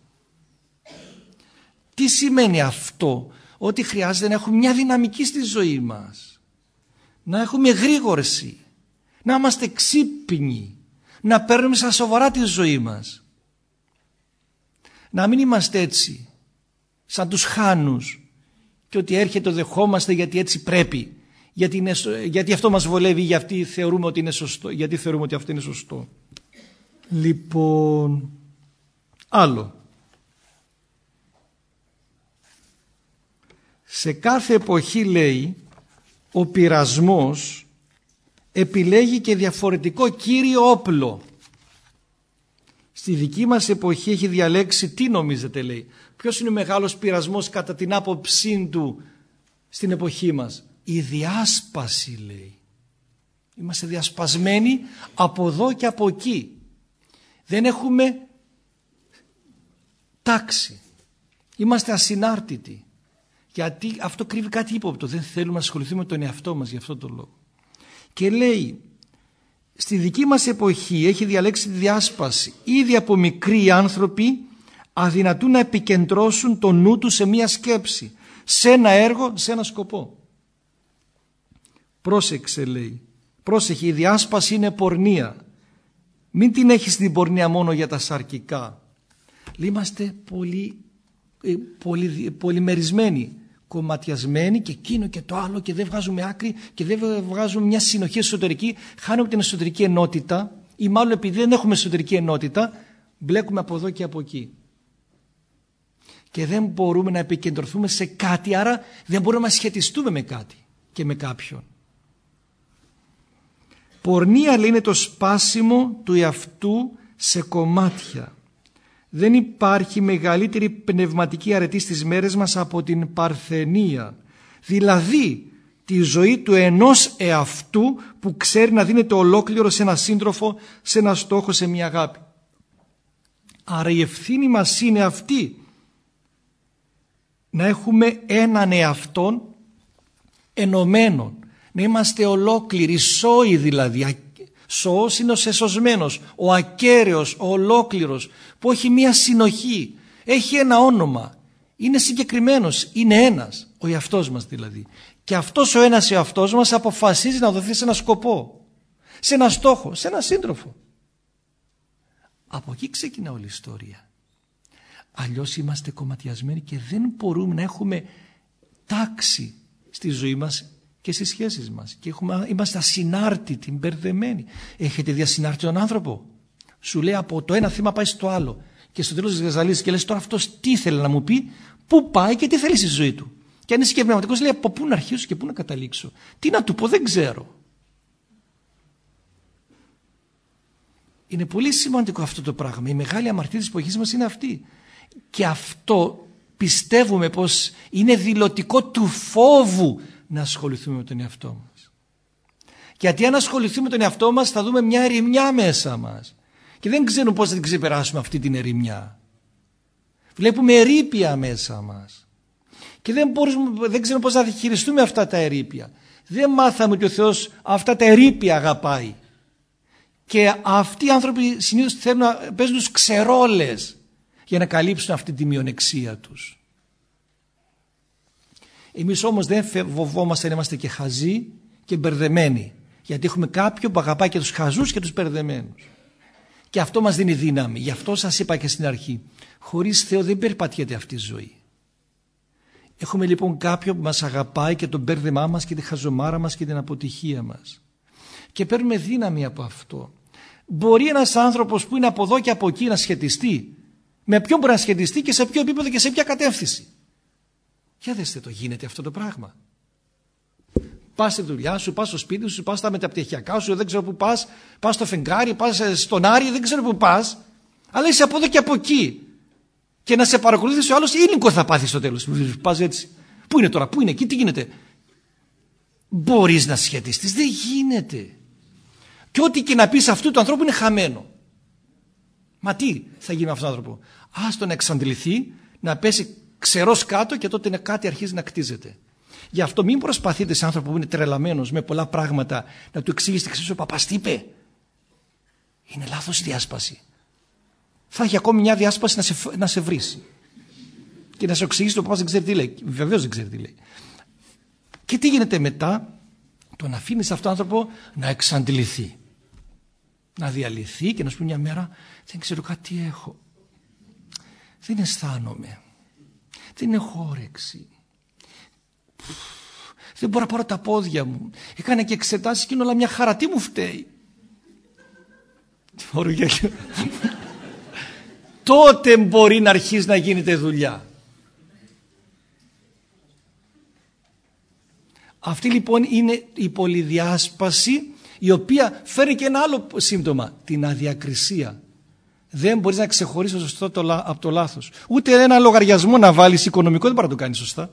Τι σημαίνει αυτό? Ότι χρειάζεται να έχουμε μια δυναμική στη ζωή μας. Να έχουμε γρήγορση. Να είμαστε ξύπνοι. Να παίρνουμε στα σοβαρά τη ζωή μας. Να μην είμαστε έτσι σαν τους χάνους και ότι έρχεται το δεχόμαστε γιατί έτσι πρέπει. Γιατί αυτό μας βολεύει, γιατί θεωρούμε ότι είναι σωστό, γιατί θεωρούμε ότι αυτό είναι σωστό. Λοιπόν, άλλο. Σε κάθε εποχή, λέει, ο πειρασμός επιλέγει και διαφορετικό κύριο όπλο. Στη δική μας εποχή έχει διαλέξει, τι νομίζετε λέει, ποιος είναι ο μεγάλος πειρασμός κατά την άποψή του στην εποχή μας? Η διάσπαση λέει. Είμαστε διασπασμένοι από εδώ και από εκεί. Δεν έχουμε τάξη. Είμαστε ασυνάρτητοι. Γιατί αυτό κρύβει κάτι ύποπτο. Δεν θέλουμε να ασχοληθούμε με τον εαυτό μας για αυτόν τον λόγο. Και λέει, στη δική μας εποχή έχει διαλέξει τη διάσπαση. Ήδη από μικροί άνθρωποι αδυνατούν να επικεντρώσουν το νου τους σε μία σκέψη, σε ένα έργο, σε ένα σκοπό. Πρόσεξε λέει. Πρόσεχε, η διάσπαση είναι πορνεία. Μην την έχεις την πορνεία μόνο για τα σαρκικά. Είμαστε πολυμερισμένοι, κομματιασμένοι και εκείνο και το άλλο και δεν βγάζουμε άκρη και δεν βγάζουμε μια συνοχή εσωτερική. Χάνουμε την εσωτερική ενότητα ή μάλλον επειδή δεν έχουμε εσωτερική ενότητα μπλέκουμε από εδώ και από εκεί. Και δεν μπορούμε να επικεντρωθούμε σε κάτι, άρα δεν μπορούμε να σχετιστούμε με κάτι και με κάποιον. Πορνεία λέει είναι το σπάσιμο του εαυτού σε κομμάτια. Δεν υπάρχει μεγαλύτερη πνευματική αρετή στις μέρες μας από την παρθενία. Δηλαδή τη ζωή του ενός εαυτού που ξέρει να δίνεται ολόκληρο σε ένα σύντροφο, σε ένα στόχο, σε μια αγάπη. Άρα η ευθύνη μας είναι αυτή. Να έχουμε έναν εαυτόν ενωμένον. Να είμαστε ολόκληροι, σώοι δηλαδή. Σώος είναι ο σεσωσμένος, ο ακέραιος, ο ολόκληρος, που έχει μία συνοχή, έχει ένα όνομα, είναι συγκεκριμένος, είναι ένας, ο εαυτός μας δηλαδή. Και αυτός ο ένας εαυτός μας αποφασίζει να δοθεί σε ένα σκοπό, σε ένα στόχο, σε ένα σύντροφο. Από εκεί ξεκινά όλη η ιστορία. Αλλιώς είμαστε κομματιασμένοι και δεν μπορούμε να έχουμε τάξη στη ζωή μας και στις σχέσεις μας. Και είμαστε ασυνάρτητοι, μπερδεμένοι. Έχετε δει ασυνάρτητον άνθρωπο? Σου λέει από το ένα θύμα πάει στο άλλο. Και στο τέλος της γαζαλής και λες τώρα αυτός τι ήθελε να μου πει, πού πάει και τι θέλει στη ζωή του. Και αν είσαι και πνευματικός λέει από πού να αρχίσω και πού να καταλήξω. Τι να του πω, δεν ξέρω. Είναι πολύ σημαντικό αυτό το πράγμα. Η μεγάλη αμαρτία της εποχής μας είναι αυτή. Και αυτό πιστεύουμε πως είναι δηλωτικό του φόβου να ασχοληθούμε με τον εαυτό μας. Γιατί αν ασχοληθούμε με τον εαυτό μας θα δούμε μια ερημιά μέσα μας. Και δεν ξέρουμε πώς θα την ξεπεράσουμε αυτή την ερημιά. Βλέπουμε ερείπια μέσα μας. Και δεν ξέρουμε πώς θα διαχειριστούμε αυτά τα ερείπια. Δεν μάθαμε ότι ο Θεός αυτά τα ερείπια αγαπάει. Και αυτοί οι άνθρωποι συνήθως θέλουν να παίζουν τους ξερόλες για να καλύψουν αυτή τη μειονεξία τους. Εμείς όμως δεν φοβόμαστε να είμαστε και χαζοί και μπερδεμένοι. Γιατί έχουμε κάποιον που αγαπάει και τους χαζούς και τους μπερδεμένους. Και αυτό μας δίνει δύναμη. Γι' αυτό σας είπα και στην αρχή. Χωρίς Θεό δεν περπατιέται αυτή η ζωή. Έχουμε λοιπόν κάποιον που μας αγαπάει και τον μπέρδεμά μας και τη χαζομάρα μας και την αποτυχία μας. Και παίρνουμε δύναμη από αυτό. Μπορεί ένας άνθρωπος που είναι από εδώ και από εκεί να σχετιστεί. Με ποιον μπορεί να σχετιστεί και σε ποιο επίπεδο και σε ποια κατεύθυνση. Για δέστε το, γίνεται αυτό το πράγμα. Πας στη δουλειά σου, πας στο σπίτι σου, πας στα μεταπτυχιακά σου, δεν ξέρω που πας, πας στο φεγγάρι, πας στον Άρη, δεν ξέρω που πας, αλλά είσαι από εδώ και από εκεί. Και να σε παρακολουθήσει ο άλλος, ήλικο θα πάθει στο τέλος. Πας έτσι. Πού είναι τώρα, πού είναι εκεί, τι γίνεται. Μπορείς να σχετιστείς, δεν γίνεται. Και ό,τι και να πεις αυτού του ανθρώπου είναι χαμένο. Μα τι θα γίνει με αυτόν τον άνθρωπο. Ας τον εξαντληθεί, να πέσει ξερός κάτω και τότε κάτι αρχίζει να κτίζεται. Γι' αυτό μην προσπαθείτε σε άνθρωπο που είναι τρελαμένος με πολλά πράγματα να του εξηγήσετε εξής ο παπάς τι είπε. Είναι λάθος η διάσπαση. Θα έχει ακόμη μια διάσπαση να σε βρίσει. Και να σε εξηγήσει το παπάς δεν ξέρει τι λέει. Βεβαίως δεν ξέρει τι λέει. Και τι γίνεται μετά? Τον αφήνεις αυτόν τον άνθρωπο να εξαντληθεί. Να διαλυθεί και να σου πει μια μέρα δεν ξέρω κάτι έχω. Δεν αισθάνομαι. Δεν έχω όρεξη. Δεν μπορώ να πάρω τα πόδια μου. Έκανα και εξετάσεις και είναι όλα μια χαρά. Τι μου φταίει. Τότε μπορεί να αρχίσει να γίνεται δουλειά. Αυτή λοιπόν είναι η πολυδιάσπαση, η οποία φέρει και ένα άλλο σύμπτωμα, την αδιακρισία. Δεν μπορείς να ξεχωρίσεις το σωστό από το λάθος. Ούτε ένα λογαριασμό να βάλεις οικονομικό δεν μπορεί να το κάνεις σωστά.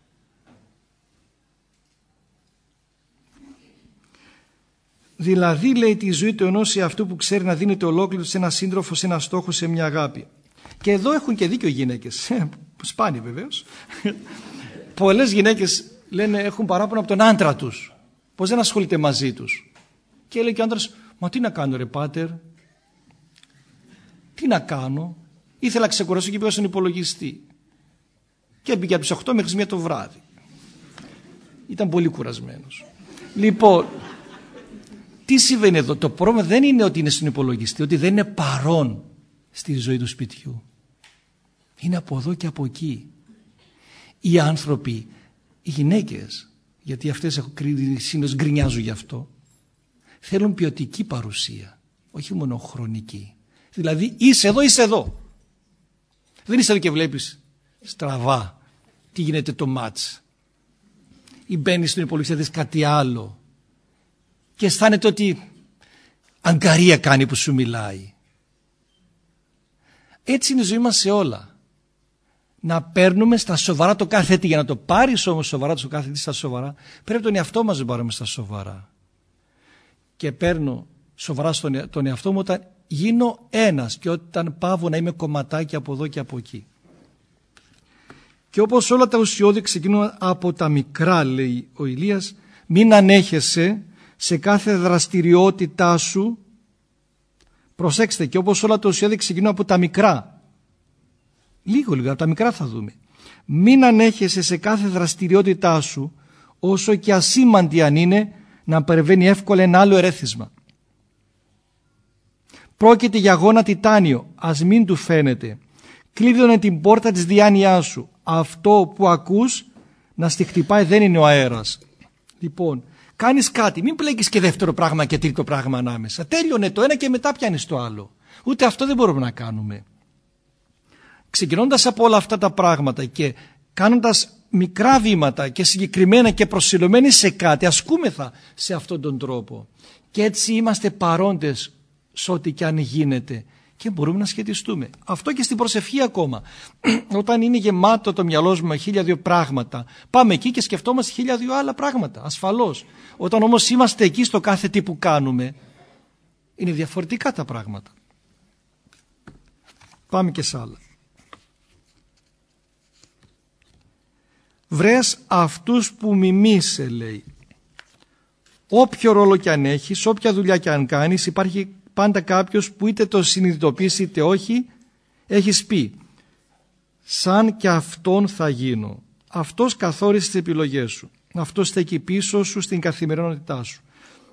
Δηλαδή, λέει, τη ζωή του ενός αυτού που ξέρει να δίνεται ολόκληρο σε ένα σύντροφο, σε ένα στόχο, σε μια αγάπη. Και εδώ έχουν και δίκιο οι γυναίκες. Σπάνια βεβαίως. Πολλές γυναίκες λένε, έχουν παράπονο από τον άντρα τους. Πώς δεν ασχολείται μαζί τους. Και λέει και ο άντρας, μα τι να κάνω ρε πάτερ. Τι να κάνω. Ήθελα να ξεκουραστώ και πήγα στον υπολογιστή. Και πήγε από τις 8 μέχρι τις 1 το βράδυ. Ήταν πολύ κουρασμένος. Λοιπόν, τι συμβαίνει εδώ. Το πρόβλημα δεν είναι ότι είναι στον υπολογιστή, ότι δεν είναι παρόν στη ζωή του σπιτιού. Είναι από εδώ και από εκεί. Οι άνθρωποι, οι γυναίκες, γιατί αυτές συνήθως γκρινιάζουν γι' αυτό, θέλουν ποιοτική παρουσία, όχι μόνο χρονική. Δηλαδή είσαι εδώ, είσαι εδώ. Δεν είσαι εδώ και βλέπεις στραβά τι γίνεται το μάτς. Ή μπαίνεις στον υπολογιστή, δεις κάτι άλλο και αισθάνεται ότι αγκαρία κάνει που σου μιλάει. Έτσι είναι η ζωή μας σε όλα. Να παίρνουμε στα σοβαρά το κάθε τι. Για να το πάρεις όμως σοβαρά το κάθε τι στα σοβαρά, πρέπει τον εαυτό μας να πάρουμε στα σοβαρά. Και παίρνω σοβαρά τον εαυτό μου όταν γίνω ένας και όταν πάβω να είμαι κομματάκι από εδώ και από εκεί. Και όπως όλα τα ουσιώδη ξεκινούν από τα μικρά, λέει ο Ηλίας, μην ανέχεσαι σε κάθε δραστηριότητά σου. Προσέξτε, και όπως όλα τα ουσιώδη ξεκινούν από τα μικρά. Λίγο από τα μικρά θα δούμε. Μην ανέχεσαι σε κάθε δραστηριότητά σου, όσο και ασήμαντη αν είναι, να παρεμβαίνει εύκολα ένα άλλο ερέθισμα. Πρόκειται για αγώνα τιτάνιο, ας μην του φαίνεται. Κλείδωνε την πόρτα της διάνοιάς σου. Αυτό που ακούς να στη χτυπάει δεν είναι ο αέρας. Λοιπόν, κάνεις κάτι, μην πλέκεις και δεύτερο πράγμα και τρίτο πράγμα ανάμεσα. Τέλειωνε το ένα και μετά πιάνεις το άλλο. Ούτε αυτό δεν μπορούμε να κάνουμε. Ξεκινώντας από όλα αυτά τα πράγματα και κάνοντας μικρά βήματα και συγκεκριμένα και προσιλωμένοι σε κάτι, ασκούμεθα σε αυτόν τον τρόπο. Και έτσι είμαστε παρόντες σε ό,τι και αν γίνεται και μπορούμε να σχετιστούμε. Αυτό και στην προσευχή ακόμα. Όταν είναι γεμάτο το μυαλό μου με 1002 πράγματα, πάμε εκεί και σκεφτόμαστε 1002 άλλα πράγματα, ασφαλώς. Όταν όμως είμαστε εκεί στο κάθε τι που κάνουμε, είναι διαφορετικά τα πράγματα. Πάμε και σε άλλα. Βρες αυτούς που μιμείσαι, λέει. Όποιο ρόλο κι αν έχεις, όποια δουλειά κι αν κάνεις, υπάρχει πάντα κάποιος που είτε το συνειδητοποιήσει είτε όχι, έχεις πει σαν κι αυτόν θα γίνω. Αυτός καθόρισε τις επιλογές σου. Αυτός στέκει πίσω σου στην καθημερινότητά σου.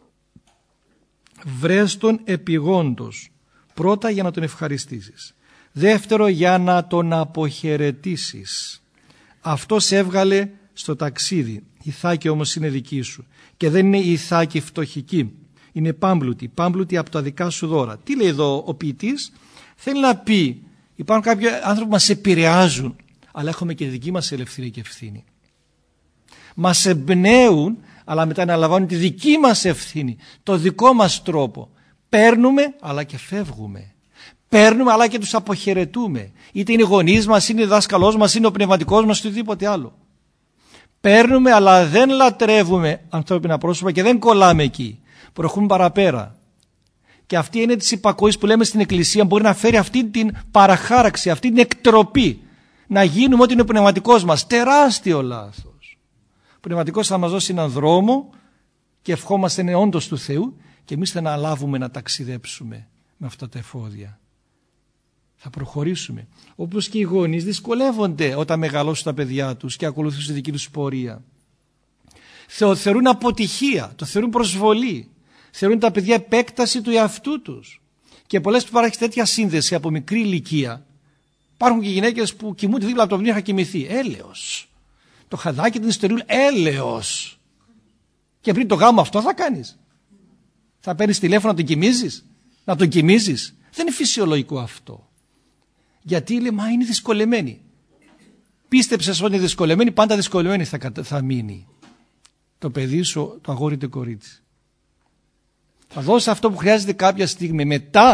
Βρες τον επιγόντως. Πρώτα για να τον ευχαριστήσεις. Δεύτερο για να τον αποχαιρετήσεις. Αυτός έβγαλε στο ταξίδι. Η θάκη όμως είναι δική σου. Και δεν είναι η θάκη φτωχική. Είναι πάμπλουτη από τα δικά σου δώρα. Τι λέει εδώ ο ποιητής? Θέλει να πει, υπάρχουν κάποιοι άνθρωποι που μας επηρεάζουν, αλλά έχουμε και δική μας ελευθερία και ευθύνη. Μας εμπνέουν, αλλά μετά αναλαμβάνουν τη δική μας ευθύνη, το δικό μας τρόπο. Παίρνουμε, αλλά και φεύγουμε. Παίρνουμε, αλλά και τους αποχαιρετούμε. Είτε είναι γονείς μας, είναι δάσκαλός μας, είναι ο πνευματικός μας, οτιδήποτε άλλο. Παίρνουμε, αλλά δεν λατρεύουμε ανθρώπινα πρόσωπα και δεν κολλάμε εκεί. Προχωρούμε παραπέρα. Και αυτή είναι της υπακοής που λέμε στην Εκκλησία, μπορεί να φέρει αυτή την παραχάραξη, αυτή την εκτροπή. Να γίνουμε ό,τι είναι ο πνευματικός μας. Τεράστιο λάθος. Ο πνευματικός θα μας δώσει έναν δρόμο και ευχόμαστε είναι όντως του Θεού και εμείς θα αναλάβουμε να ταξιδέψουμε με αυτά τα εφόδια. Θα προχωρήσουμε. Όπως και οι γονείς δυσκολεύονται όταν μεγαλώσουν τα παιδιά τους και ακολουθούν τη δική τους πορεία. Θεωρούν αποτυχία, το θεωρούν προσβολή. Θεωρούν τα παιδιά επέκταση του εαυτού τους. Και πολλές φορές υπάρχει τέτοια σύνδεση από μικρή ηλικία. Υπάρχουν και γυναίκες που κοιμούνται δίπλα από το πνεύμα, είχα κοιμηθεί. Έλεος. Το χαδάκι την ιστοριούλα, έλεος. Και πριν το γάμο αυτό θα κάνεις. Θα παίρνεις τηλέφωνο να τον κοιμίζεις. Να τον κοιμίζεις. Δεν είναι φυσιολογικό αυτό. Γιατί λέει, μα είναι δυσκολεμένη. Πίστεψες ότι είναι δυσκολεμένη, πάντα δυσκολεμένη θα μείνει. Το παιδί σου, το αγόρι, το κορίτσι. Θα δώσει αυτό που χρειάζεται κάποια στιγμή. Μετά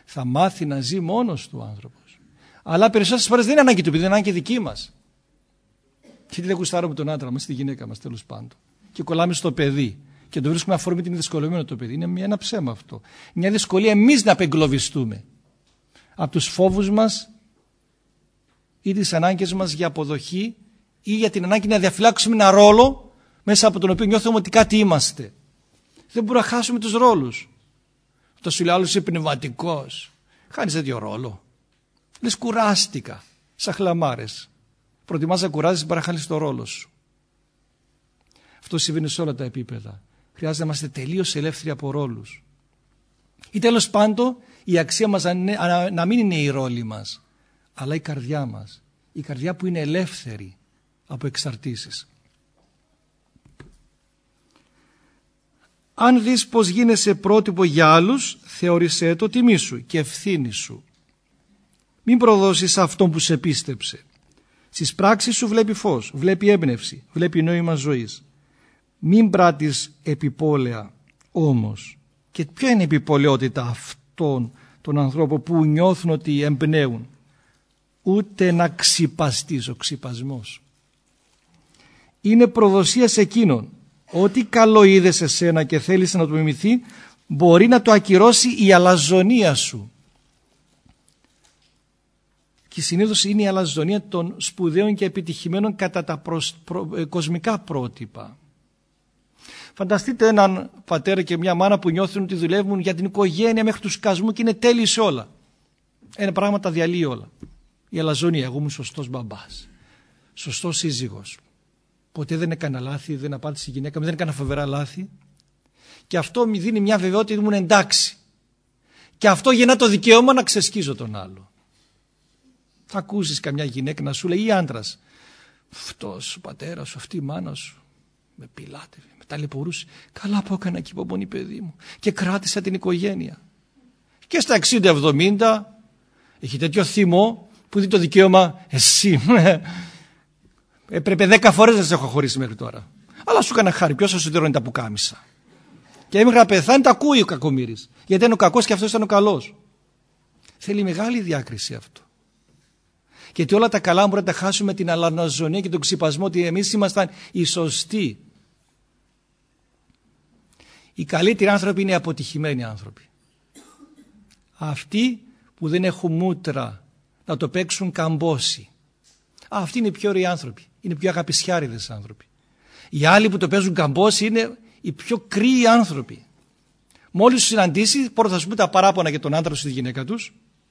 Θα μάθει να ζει μόνος του ο άνθρωπος. Αλλά περισσότερες φορές δεν είναι ανάγκη του παιδί, είναι ανάγκη δική μας. Γιατί δεν γουστάρουμε τον άντρα μας, τη γυναίκα μας τέλος πάντων. Και κολλάμε στο παιδί. Και το βρίσκουμε αφορμή ότι είναι δυσκολευμένο το παιδί. Είναι ένα ψέμα αυτό. Μια δυσκολία εμείς να απεγκλωβιστούμε από τους φόβους μας ή τις ανάγκες μας για αποδοχή ή για την ανάγκη να διαφυλάξουμε ένα ρόλο μέσα από τον οποίο νιώθουμε ότι κάτι είμαστε. Δεν μπορούμε να χάσουμε τους ρόλους. Το σου λέει άλλος είσαι πνευματικός. Χάνεις τέτοιο ρόλο. Λες κουράστηκα. Σαν χλαμάρες. Προτιμάς να κουράζεις παρά να χάνεις το ρόλο σου. Αυτό συμβαίνει σε όλα τα επίπεδα. Χρειάζεται να είμαστε τελείως ελεύθεροι από ρόλους. Ή τέλος πάντων η αξία μας να μην είναι η ρόλη μας, αλλά η καρδιά μας. Η καρδιά που είναι ελεύθερη από εξαρτήσεις. Αν δεις πως γίνεσαι πρότυπο για άλλους, θεώρησέ το τιμή σου και ευθύνη σου. Μην προδώσεις αυτόν που σε πίστεψε. Στις πράξεις σου βλέπει φως, βλέπει έμπνευση, βλέπει νόημα ζωής. Μην πράττεις επιπόλαια όμως. Και ποια είναι η επιπολαιότητα αυτών των ανθρώπων που νιώθουν ότι εμπνέουν? Ούτε να ξυπαστείς, ο ξυπασμός. Είναι προδοσία σε εκείνον. Ό,τι καλό είδε σε σένα και θέλεις να το μιμηθεί, μπορεί να το ακυρώσει η αλαζονία σου. Και συνήθως είναι η αλαζονία των σπουδαίων και επιτυχημένων κατά τα κοσμικά πρότυπα. Φανταστείτε έναν πατέρα και μια μάνα που νιώθουν ότι δουλεύουν για την οικογένεια μέχρι του σκασμού και είναι τέλειοι σε όλα. Ένα πράγμα τα διαλύει όλα. Η αλαζονία, εγώ ήμουν σωστός μπαμπάς, σωστός σύζυγος. Ποτέ δεν έκανα λάθη, δεν απάντησε η γυναίκα μου, δεν έκανα φοβερά λάθη. Και αυτό μου δίνει μια βεβαιότητα ότι ήμουν εντάξει. Και αυτό γεννά το δικαίωμα να ξεσκίζω τον άλλο. Θα ακούσεις καμιά γυναίκα να σου λέει ή άντρας, αυτός ο πατέρας σου, αυτή η μάνα σου με πιλάτευε, με ταλαιπωρούσε. Καλά που έκανα και υπομονή παιδί μου και κράτησα την οικογένεια. Και στα 60-70 έχει τέτοιο θυμό που δίνει το δικαίωμα εσύ. Έπρεπε 10 φορές να σε έχω χωρίσει μέχρι τώρα. Αλλά σου έκανα χάρη, ποιος θα σου δίνει τα πουκάμισα. Και έμεινε να πεθάνει, τα ακούει ο κακομοίρης. Γιατί είναι ο κακός και αυτός ήταν ο καλός. Θέλει μεγάλη διάκριση αυτό. Γιατί όλα τα καλά μπορούμε να τα χάσουμε την αλαζονία και τον ξυπασμό ότι εμείς ήμασταν οι σωστοί. Οι καλύτεροι άνθρωποι είναι οι αποτυχημένοι άνθρωποι. Αυτοί που δεν έχουν μούτρα να το παίξουν καμπόση. Αυτοί είναι οι πιο ωραίοι άνθρωποι. Είναι οι πιο αγαπησιάριδες άνθρωποι. Οι άλλοι που το παίζουν καμπόση είναι οι πιο κρύοι άνθρωποι. Μόλις σου συναντήσει, πρώτα θα σου πει τα παράπονα για τον άντρα σου και τη γυναίκα τους.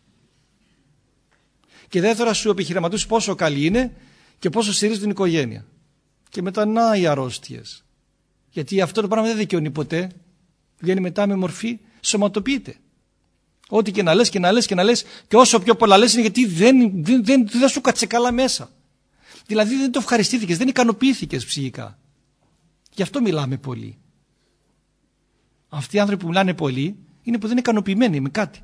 Και δεύτερα σου επιχειρηματούς πόσο καλή είναι και πόσο στηρίζει την οικογένεια. Και μετά να οι αρρώστιες. Γιατί αυτό το πράγμα δεν δικαιώνει ποτέ. Βγαίνει μετά με μορφή, σωματοποιείται. Ό,τι και να λες και να λες και να λες και όσο πιο πολλά λες είναι γιατί δεν σου κάτσε καλά μέσα. Δηλαδή δεν το ευχαριστήθηκες, δεν ικανοποιήθηκες ψυχικά. Γι' αυτό μιλάμε πολύ. Αυτοί οι άνθρωποι που μιλάνε πολύ είναι που δεν είναι ικανοποιημένοι με κάτι.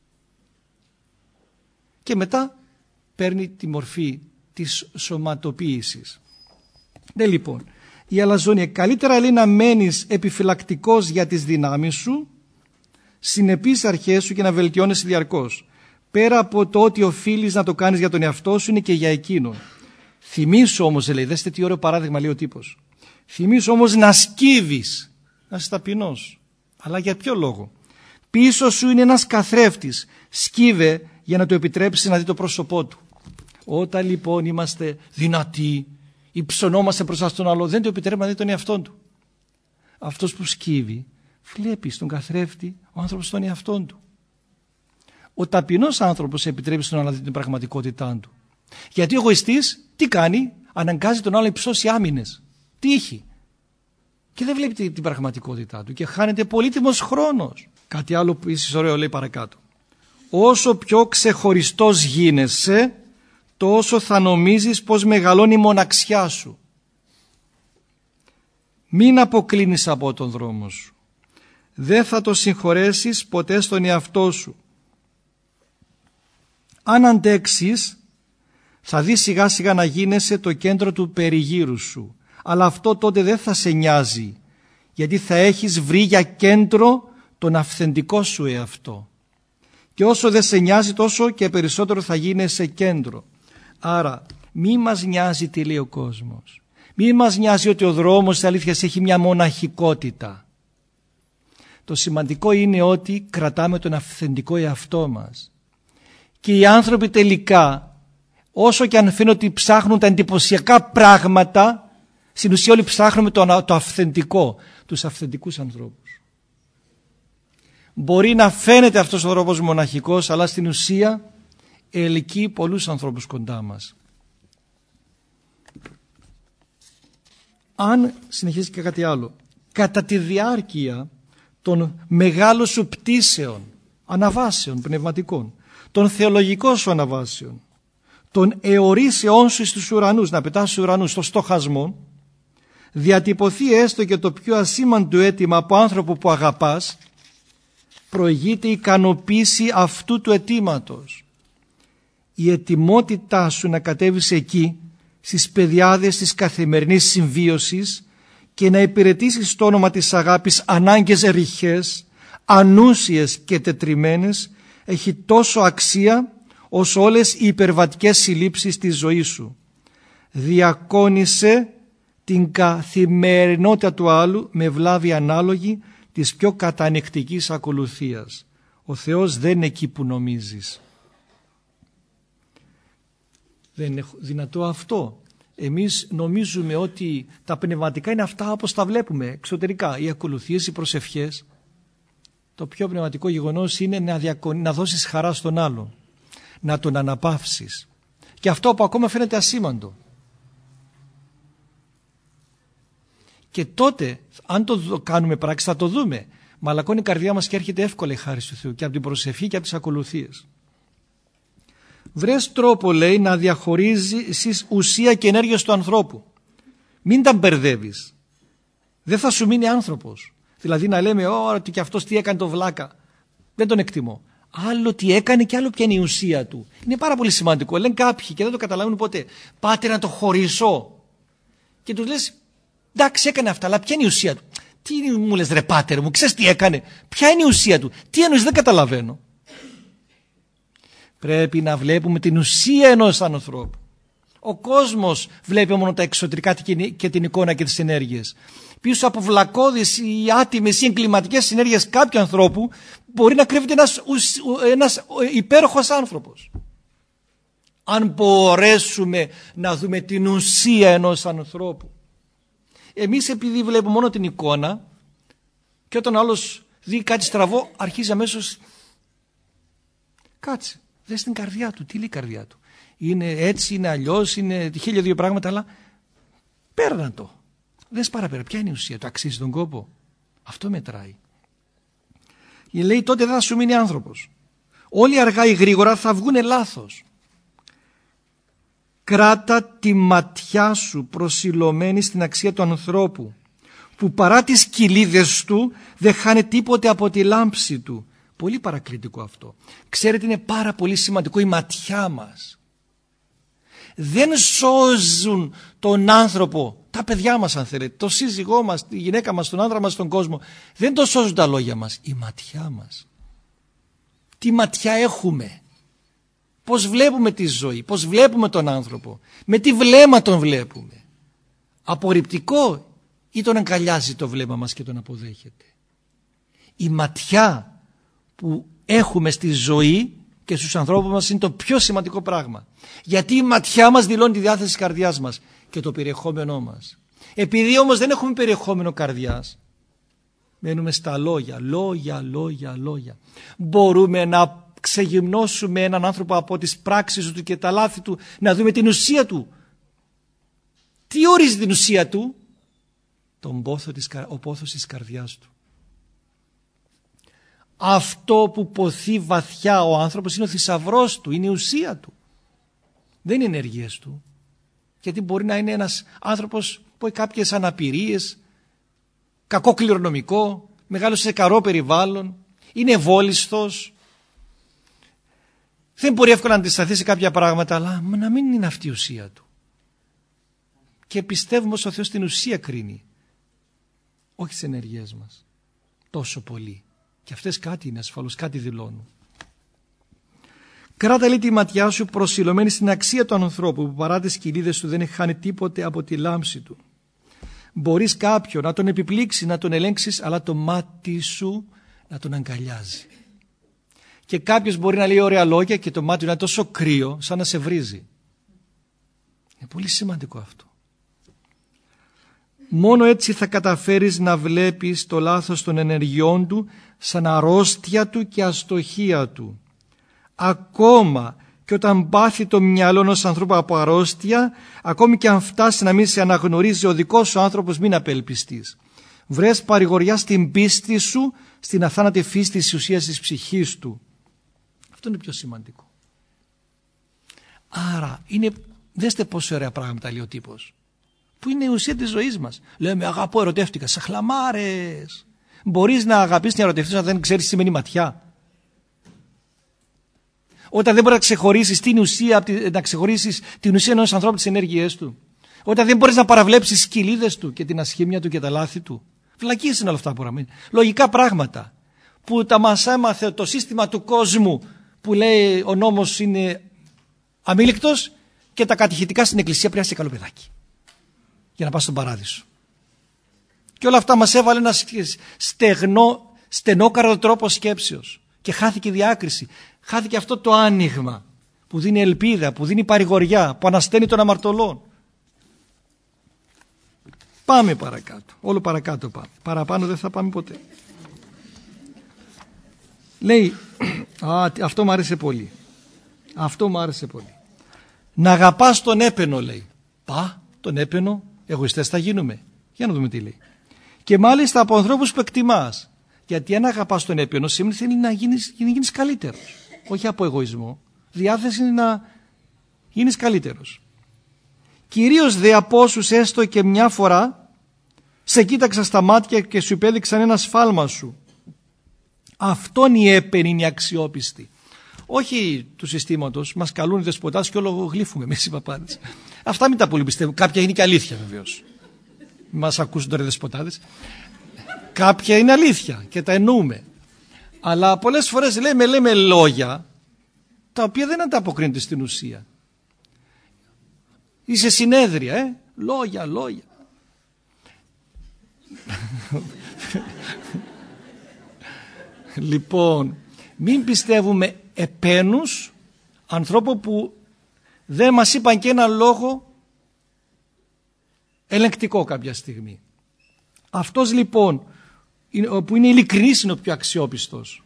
Και μετά παίρνει τη μορφή της σωματοποίησης. Ναι λοιπόν, η αλαζονία καλύτερα λέει να μένεις επιφυλακτικός για τις δυνάμεις σου, συνεπείς αρχές σου και να βελτιώνεσαι διαρκώς. Πέρα από το ότι οφείλεις να το κάνεις για τον εαυτό σου είναι και για εκείνον. Θυμήσου όμως, λέει, δέστε τι ωραίο παράδειγμα λέει ο τύπος. Θυμήσου όμως να σκύβεις, να είσαι ταπεινός. Αλλά για ποιο λόγο? Πίσω σου είναι ένας καθρέφτης. Σκύβε για να του επιτρέψει να δει το πρόσωπό του. Όταν λοιπόν είμαστε δυνατοί, υψωνόμαστε μπροστά στον άλλο, δεν του επιτρέπει να δει τον εαυτό του. Αυτός που σκύβει, βλέπει στον καθρέφτη ο άνθρωπος τον εαυτό του. Ο ταπεινός άνθρωπος επιτρέπει στον άλλο να δει την πραγματικότητά του. Γιατί ο εγωιστής τι κάνει? Αναγκάζει τον άλλο να υψώσει άμυνες. Τι έχει? Και δεν βλέπει την πραγματικότητά του και χάνεται πολύτιμος χρόνος. Κάτι άλλο που ίσως ωραίο λέει παρακάτω. Όσο πιο ξεχωριστός γίνεσαι, τόσο θα νομίζεις πως μεγαλώνει η μοναξιά σου. Μην αποκλίνεις από τον δρόμο σου. Δεν θα το συγχωρέσεις ποτέ στον εαυτό σου. Αν αντέξεις, θα δεις σιγά σιγά να γίνεσαι το κέντρο του περιγύρου σου. Αλλά αυτό τότε δεν θα σε νοιάζει, γιατί θα έχεις βρει για κέντρο τον αυθεντικό σου εαυτό. Και όσο δεν σε νοιάζει, τόσο και περισσότερο θα γίνεσαι κέντρο. Άρα μη μας νοιάζει τι λέει ο κόσμος. Μη μας νοιάζει ότι ο δρόμος της αλήθειας έχει μια μοναχικότητα. Το σημαντικό είναι ότι κρατάμε τον αυθεντικό εαυτό μας. Και οι άνθρωποι τελικά, όσο και αν φαίνεται ότι ψάχνουν τα εντυπωσιακά πράγματα, στην ουσία όλοι ψάχνουμε το αυθεντικό, τους αυθεντικούς ανθρώπους. Μπορεί να φαίνεται αυτός ο άνθρωπος μοναχικός, αλλά στην ουσία ελκύει πολλούς ανθρώπους κοντά μας. Αν συνεχίσει και κάτι άλλο, κατά τη διάρκεια των μεγάλων σου πτήσεων, αναβάσεων πνευματικών, των θεολογικών σου αναβάσεων, των εωρήσεών σου στους ουρανούς, να πετάς στους ουρανούς, στο στοχασμό, διατυπωθεί έστω και το πιο ασήμαντο αίτημα από άνθρωπο που αγαπάς, προηγείται η ικανοποίηση αυτού του αιτήματος. Η ετοιμότητά σου να κατέβεις εκεί, στις πεδιάδες της καθημερινής συμβίωσης και να υπηρετήσεις στο όνομα της αγάπης ανάγκες ρηχές, ανούσιες και τετριμένες, έχει τόσο αξία όσο όλες οι υπερβατικές συλλήψεις της ζωής σου. Διακόνησε την καθημερινότητα του άλλου με βλάβη ανάλογη της πιο κατανεκτικής ακολουθίας. Ο Θεός δεν είναι εκεί που νομίζεις. Δεν είναι δυνατό αυτό. Εμείς νομίζουμε ότι τα πνευματικά είναι αυτά όπως τα βλέπουμε εξωτερικά. Οι ακολουθίες, οι προσευχές. Το πιο πνευματικό γεγονός είναι να δώσεις χαρά στον άλλον. Να τον αναπαύσεις. Και αυτό που ακόμα φαίνεται ασήμαντο. Και τότε, αν το κάνουμε πράξη, θα το δούμε. Μαλακώνει η καρδιά μας και έρχεται εύκολα η χάρις του Θεού και από την προσευχή και από τις ακολουθίες. Βρες τρόπο, λέει, να διαχωρίζεις ουσία και ενέργεια του ανθρώπου. Μην τα μπερδεύεις. Δεν θα σου μείνει άνθρωπος. Δηλαδή να λέμε ότι και αυτός τι έκανε το βλάκα. Δεν τον εκτιμώ. Άλλο τι έκανε και άλλο ποια είναι η ουσία του. Είναι πάρα πολύ σημαντικό. Λένε κάποιοι και δεν το καταλαβαίνουν ποτέ. Πάτε να το χωρίσω. Και τους λες, εντάξει έκανε αυτά, αλλά ποια είναι η ουσία του. Τι μου λες ρε πάτερ μου, ξέρεις τι έκανε. Ποια είναι η ουσία του. Τι εννοείς, δεν καταλαβαίνω. Πρέπει να βλέπουμε την ουσία ενός ανθρώπου. Ο κόσμος βλέπει μόνο τα εξωτερικά και την εικόνα και τις ενέργειες. Πίσω από βλακώδεις ή άτιμες ή εγκληματικές συνέργειες κάποιου ανθρώπου μπορεί να κρύβεται ένας υπέροχος άνθρωπος. Αν μπορέσουμε να δούμε την ουσία ενός ανθρώπου. Εμείς επειδή βλέπουμε μόνο την εικόνα και όταν ο άλλος δει κάτι στραβό αρχίζει αμέσως, κάτσε, δες την καρδιά του, τι λέει η καρδιά του. Είναι έτσι, είναι αλλιώς, είναι 1002 πράγματα, αλλά πέρνα το. Δες παραπέρα, ποια είναι η ουσία του, αξίζει τον κόπο. Αυτό μετράει. Λέει τότε δεν θα σου μείνει άνθρωπος. Όλοι αργά ή γρήγορα θα βγούνε λάθος. Κράτα τη ματιά σου προσιλωμένη στην αξία του ανθρώπου, που παρά τις κοιλίδες του δεν χάνει τίποτε από τη λάμψη του. Πολύ παρακλητικό αυτό. Ξέρετε, είναι πάρα πολύ σημαντικό η ματιά μας. Δεν σώζουν τον άνθρωπο, τα παιδιά μας αν θέλετε, το σύζυγό μας, τη γυναίκα μας, τον άντρα μας, τον κόσμο. Δεν το σώζουν τα λόγια μας, η ματιά μας. Τι ματιά έχουμε. Πώς βλέπουμε τη ζωή, πώς βλέπουμε τον άνθρωπο, με τι βλέμμα τον βλέπουμε. Απορριπτικό ή τον αγκαλιάζει το βλέμμα μας και τον αποδέχεται. Η ματιά που έχουμε στη ζωή και στους ανθρώπους μας είναι το πιο σημαντικό πράγμα. Γιατί η ματιά μας δηλώνει τη διάθεση της καρδιάς μας και το περιεχόμενό μας. Επειδή όμως δεν έχουμε περιεχόμενο καρδιάς, μένουμε στα λόγια, λόγια. Μπορούμε να ξεγυμνώσουμε έναν άνθρωπο από τις πράξεις του και τα λάθη του, να δούμε την ουσία του. Τι ορίζει την ουσία του? Ο πόθος της καρδιάς του. Αυτό που ποθεί βαθιά ο άνθρωπος είναι ο θησαυρός του, είναι η ουσία του. Δεν είναι οι ενέργειες του. Γιατί μπορεί να είναι ένας άνθρωπος που έχει κάποιες αναπηρίες, κακό κληρονομικό, μεγάλωσε σε καρό περιβάλλον, είναι ευόλιστος, δεν μπορεί εύκολα να αντισταθεί σε κάποια πράγματα, αλλά να μην είναι αυτή η ουσία του. Και πιστεύουμε πως ο Θεός την ουσία κρίνει, όχι τις ενέργειές μας τόσο πολύ. Και αυτές κάτι είναι ασφαλώς, κάτι δηλώνουν. Κράτα, λέει, τη ματιά σου προσιλωμένη στην αξία του ανθρώπου, που παρά τις κοιλίδες του δεν έχει χάνει τίποτε από τη λάμψη του. Μπορείς κάποιον να τον επιπλήξει, να τον ελέγξεις, αλλά το μάτι σου να τον αγκαλιάζει. Και κάποιος μπορεί να λέει ωραία λόγια και το μάτι του να είναι τόσο κρύο σαν να σε βρίζει. Είναι πολύ σημαντικό αυτό. Μόνο έτσι θα καταφέρεις να βλέπεις το λάθος των ενεργειών του σαν αρρώστια του και αστοχία του. Ακόμα και όταν πάθει το μυαλό ενός ανθρώπου από αρρώστια, ακόμη και αν φτάσει να μην σε αναγνωρίζει ο δικός σου άνθρωπος, μην απελπιστείς. Βρες παρηγοριά στην πίστη σου, στην αθάνατη φύση της ουσίας της ψυχής του. Αυτό είναι πιο σημαντικό. Άρα, δέστε πόσο ωραία πράγματα λέει ο τύπος. Που είναι η ουσία της ζωής μας. Λέμε αγαπώ, ερωτεύτηκα, σε χλαμάρες. Μπορείς να αγαπήσεις να ερωτευτείς αν δεν ξέρεις τι σημαίνει ματιά. Όταν δεν μπορείς να ξεχωρίσεις την ουσία ενός ανθρώπου, τις ενέργειές του. Όταν δεν μπορείς να παραβλέψεις τις κοιλίδες του και την ασχήμια του και τα λάθη του. Βλακίες είναι όλα αυτά που παραμένουν. Λογικά πράγματα που τα μας έμαθε το σύστημα του κόσμου, που λέει ο νόμος είναι αμήλικτος, και τα κατηχητικά στην εκκλησία πρέπει να είσαι καλό παιδάκι για να πας στον παράδεισο. Και όλα αυτά μας έβαλε ένα στενόκαρδο τρόπο σκέψεως και χάθηκε η διάκριση. Χάθηκε αυτό το άνοιγμα που δίνει ελπίδα, που δίνει παρηγοριά, που ανασταίνει τον αμαρτωλόν. Πάμε παρακάτω, όλο παρακάτω πάμε. Παραπάνω δεν θα πάμε ποτέ. Λέει, αυτό μου άρεσε πολύ. Αυτό μου άρεσε πολύ. Να αγαπάς τον έπαινο, λέει. Τον έπαινο, εγωιστές θα γίνουμε. Για να δούμε τι λέει. Και μάλιστα από ανθρώπους που εκτιμάς. Γιατί αν αγαπάς τον έπαινο, σημαίνει θέλει να γίνεις καλύτερος. Όχι από εγωισμό. Διάθεση είναι να γίνεις καλύτερος. Κυρίως δε από όσους έστω και μια φορά σε κοίταξα στα μάτια και σου υπέδειξαν ένα σφάλμα σου. Αυτόν οι έπαινοι είναι αξιόπιστοι. Όχι του συστήματος, μας καλούν οι δεσποτάδες και όλο γλύφουμε εμείς οι παπάδες. Αυτά μην τα πολύ πιστεύουμε. Κάποια είναι και αλήθεια βεβαίως. Μας ακούσουν τώρα οι δεσποτάδες. Κάποια είναι αλήθεια και τα εννοούμε. Αλλά πολλές φορές λέμε λόγια τα οποία δεν ανταποκρίνονται στην ουσία. Είσαι συνέδρια, λόγια. Λοιπόν, μην πιστεύουμε επένους ανθρώπου που δεν μας είπαν και ένα λόγο ελεγκτικό κάποια στιγμή. Αυτός λοιπόν που είναι ειλικρινής είναι ο πιο αξιόπιστος.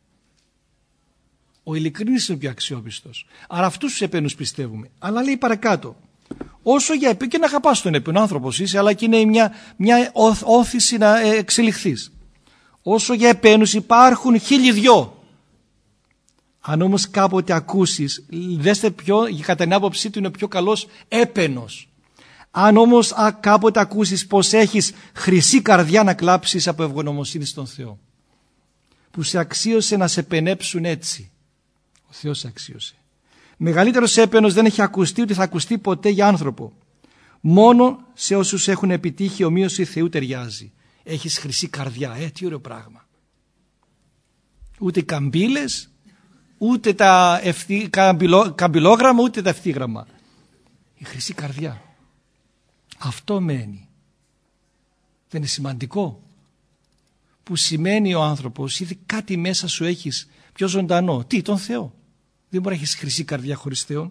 Ο ειλικρινής είναι ο πιο αξιόπιστος. Άρα αυτούς τους επένους πιστεύουμε. Αλλά λέει παρακάτω, όσο για και να αγαπάς τον επένο, άνθρωπος είσαι, αλλά και είναι μια όθηση να εξελιχθείς. Όσο για επένους υπάρχουν 1002. Αν όμως κάποτε ακούσεις, δέστε κατά την άποψή του είναι ο πιο καλός έπαινος. Αν όμως κάποτε ακούσεις πως έχεις χρυσή καρδιά να κλάψεις από ευγνωμοσύνη στον Θεό, που σε αξίωσε να σε πενέψουν έτσι. Ο Θεός σε αξίωσε. Μεγαλύτερος έπαινος δεν έχει ακουστεί ούτε θα ακουστεί ποτέ για άνθρωπο. Μόνο σε όσους έχουν επιτύχει ομοίωση Θεού ταιριάζει. Έχεις χρυσή καρδιά, τι ωραίο πράγμα. Ούτε καμπύλες, ούτε τα καμπυλόγραμμα, ούτε τα ευθύγραμμα. Η χρυσή καρδιά. Αυτό μένει. Δεν είναι σημαντικό? Που σημαίνει ο άνθρωπος, ήδη κάτι μέσα σου έχεις πιο ζωντανό. Τι, τον Θεό. Δεν μπορεί να έχεις χρυσή καρδιά χωρίς Θεό.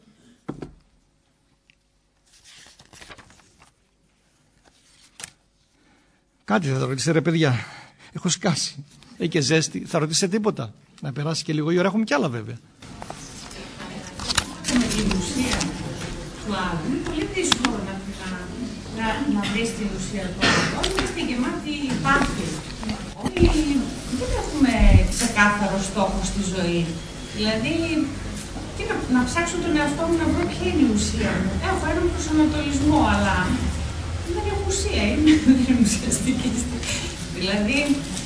Κάτι θα ρωτήσετε ρε παιδιά. Έχω σκάσει. Έχει και ζέστη. Θα ρωτήσετε τίποτα? Να περάσει και λίγο η ώρα. Έχουμε κι άλλα βέβαια. Με την ουσία του άλλου είναι πολύ δύσκολο να βρεις την ουσία του άλλου. Όλοι είμαστε γεμάτοι υπάρχει. Όλοι δεν έχουμε ξεκάθαρο στόχο στη ζωή. Δηλαδή, και να ψάξω τον εαυτό μου να βρω ποια είναι η ουσία μου. Έχω έναν προσανατολισμό, αλλά δεν έχω ουσία. Δεν είναι ουσιαστική. Δηλαδή,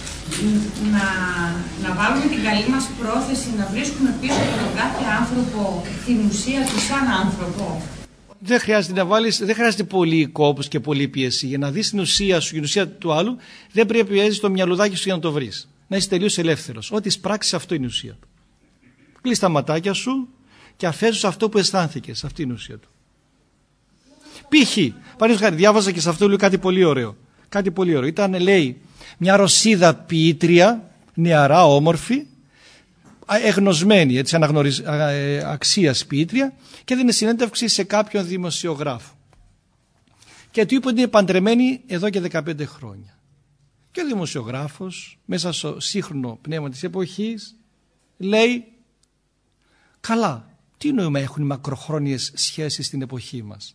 να βάλουμε την καλή μας πρόθεση, να βρίσκουμε πίσω από τον κάθε άνθρωπο την ουσία του σαν άνθρωπο. Δεν χρειάζεται να βάλεις, δεν χρειάζεται πολύ κόπους και πολύ πίεση. Για να δεις την ουσία σου και την ουσία του άλλου, δεν πρέπει να έχεις το μυαλουδάκι σου για να το βρεις. Να είσαι τελείως ελεύθερος. Ό,τι πράξεις, αυτό είναι η ουσία του. Κλείς τα ματάκια σου και αφέζεις αυτό που αισθάνθηκες. Αυτή είναι η ουσία του. Π.χ. παραδείγματος χάρη, διάβαζα και σε αυτό λέει κάτι πολύ ωραίο. Κάτι πολύ ωραίο. Ήταν, λέει, μια Ρωσίδα ποιήτρια, νεαρά, όμορφη, εγνωσμένη, έτσι, αξίας ποιήτρια, και έδινε συνέντευξη σε κάποιον δημοσιογράφο. Και του είπε ότι είναι παντρεμένη εδώ και 15 χρόνια. Και ο δημοσιογράφος, μέσα στο σύγχρονο πνεύμα της εποχής, λέει, καλά, τι νόημα έχουν οι μακροχρόνιες σχέσεις στην εποχή μας?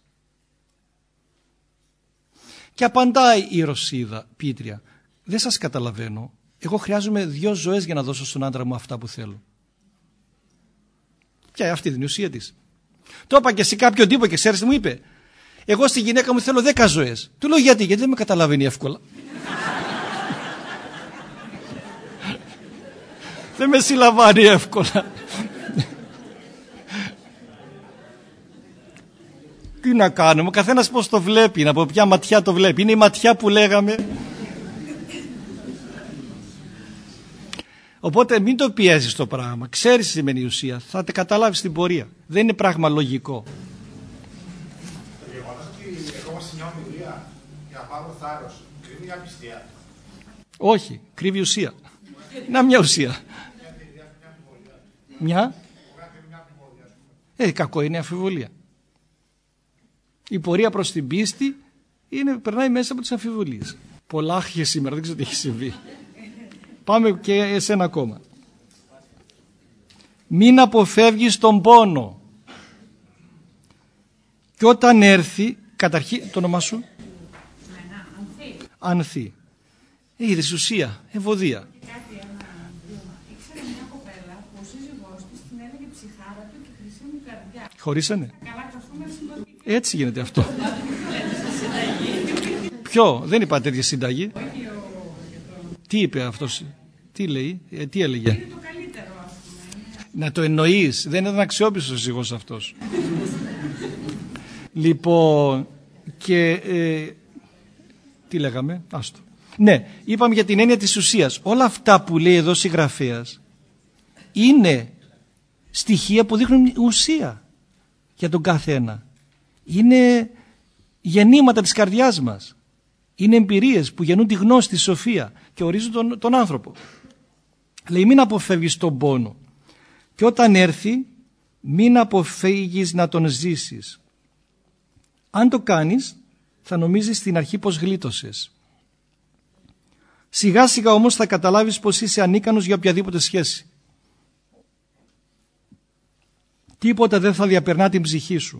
Και απαντάει η Ρωσίδα ποιήτρια, δεν σας καταλαβαίνω, εγώ χρειάζομαι 2 ζωές για να δώσω στον άντρα μου αυτά που θέλω. Και αυτή είναι η ουσία της. Το είπα και σε κάποιον τύπο και ξέρεις τι μου είπε? Εγώ στη γυναίκα μου θέλω 10 ζωές. Του λέω γιατί δεν με καταλαβαίνει εύκολα. Δεν με συλλαμβάνει εύκολα. Τι να κάνουμε, ο καθένας πώς το βλέπει, από ποια ματιά το βλέπει. Είναι η ματιά που λέγαμε. Οπότε μην το πιέζεις το πράγμα. Ξέρεις τι σημαίνει η ουσία. Θα τα καταλάβεις στην πορεία. Δεν είναι πράγμα λογικό. Το γεγονός ότι ερχόμαστε σε μια ομιλία για να πάρουμε θάρρος, κρύβει μια πιστεία? Όχι, κρύβει ουσία. Να μια ουσία. Μια. Κακό είναι η αμφιβολία. Η πορεία προς την πίστη περνάει μέσα από τις αμφιβολίες. Πολλά άχια σήμερα, δεν ξέρω τι έχει συμβεί. Πάμε και σε ένα ακόμα. Μην αποφεύγεις τον πόνο. Και όταν έρθει, καταρχήν, το όνομά σου? Ανθή. Είδες ουσία, ευωδία. Ήξερα μια κοπέλα που ο σύζυγός της την έλεγε ψυχάρα του και χρυσή μου καρδιά. Χωρίσανε. Καλά καθούμε συμπαθητικά. Έτσι γίνεται αυτό. Ποιο, δεν είπα τέτοια συνταγή. Τι είπε αυτός, τι λέει, τι έλεγε? Είναι το καλύτερο, ας πούμε. Να το εννοείς, δεν ήταν αξιόπιστος ο σύζυγος αυτός. Λοιπόν, και τι λέγαμε, άστο. Ναι, είπαμε για την έννοια της ουσίας. Όλα αυτά που λέει εδώ συγγραφέας είναι στοιχεία που δείχνουν ουσία για τον κάθε ένα. Είναι γεννήματα της καρδιάς μας. Είναι εμπειρίες που γεννούν τη γνώση, τη σοφία και ορίζουν τον άνθρωπο. Λέει μην αποφεύγεις τον πόνο και όταν έρθει μην αποφεύγεις να τον ζήσεις. Αν το κάνεις θα νομίζεις στην αρχή πως γλίτωσες. Σιγά σιγά όμως θα καταλάβεις πως είσαι ανίκανος για οποιαδήποτε σχέση. Τίποτα δεν θα διαπερνά την ψυχή σου.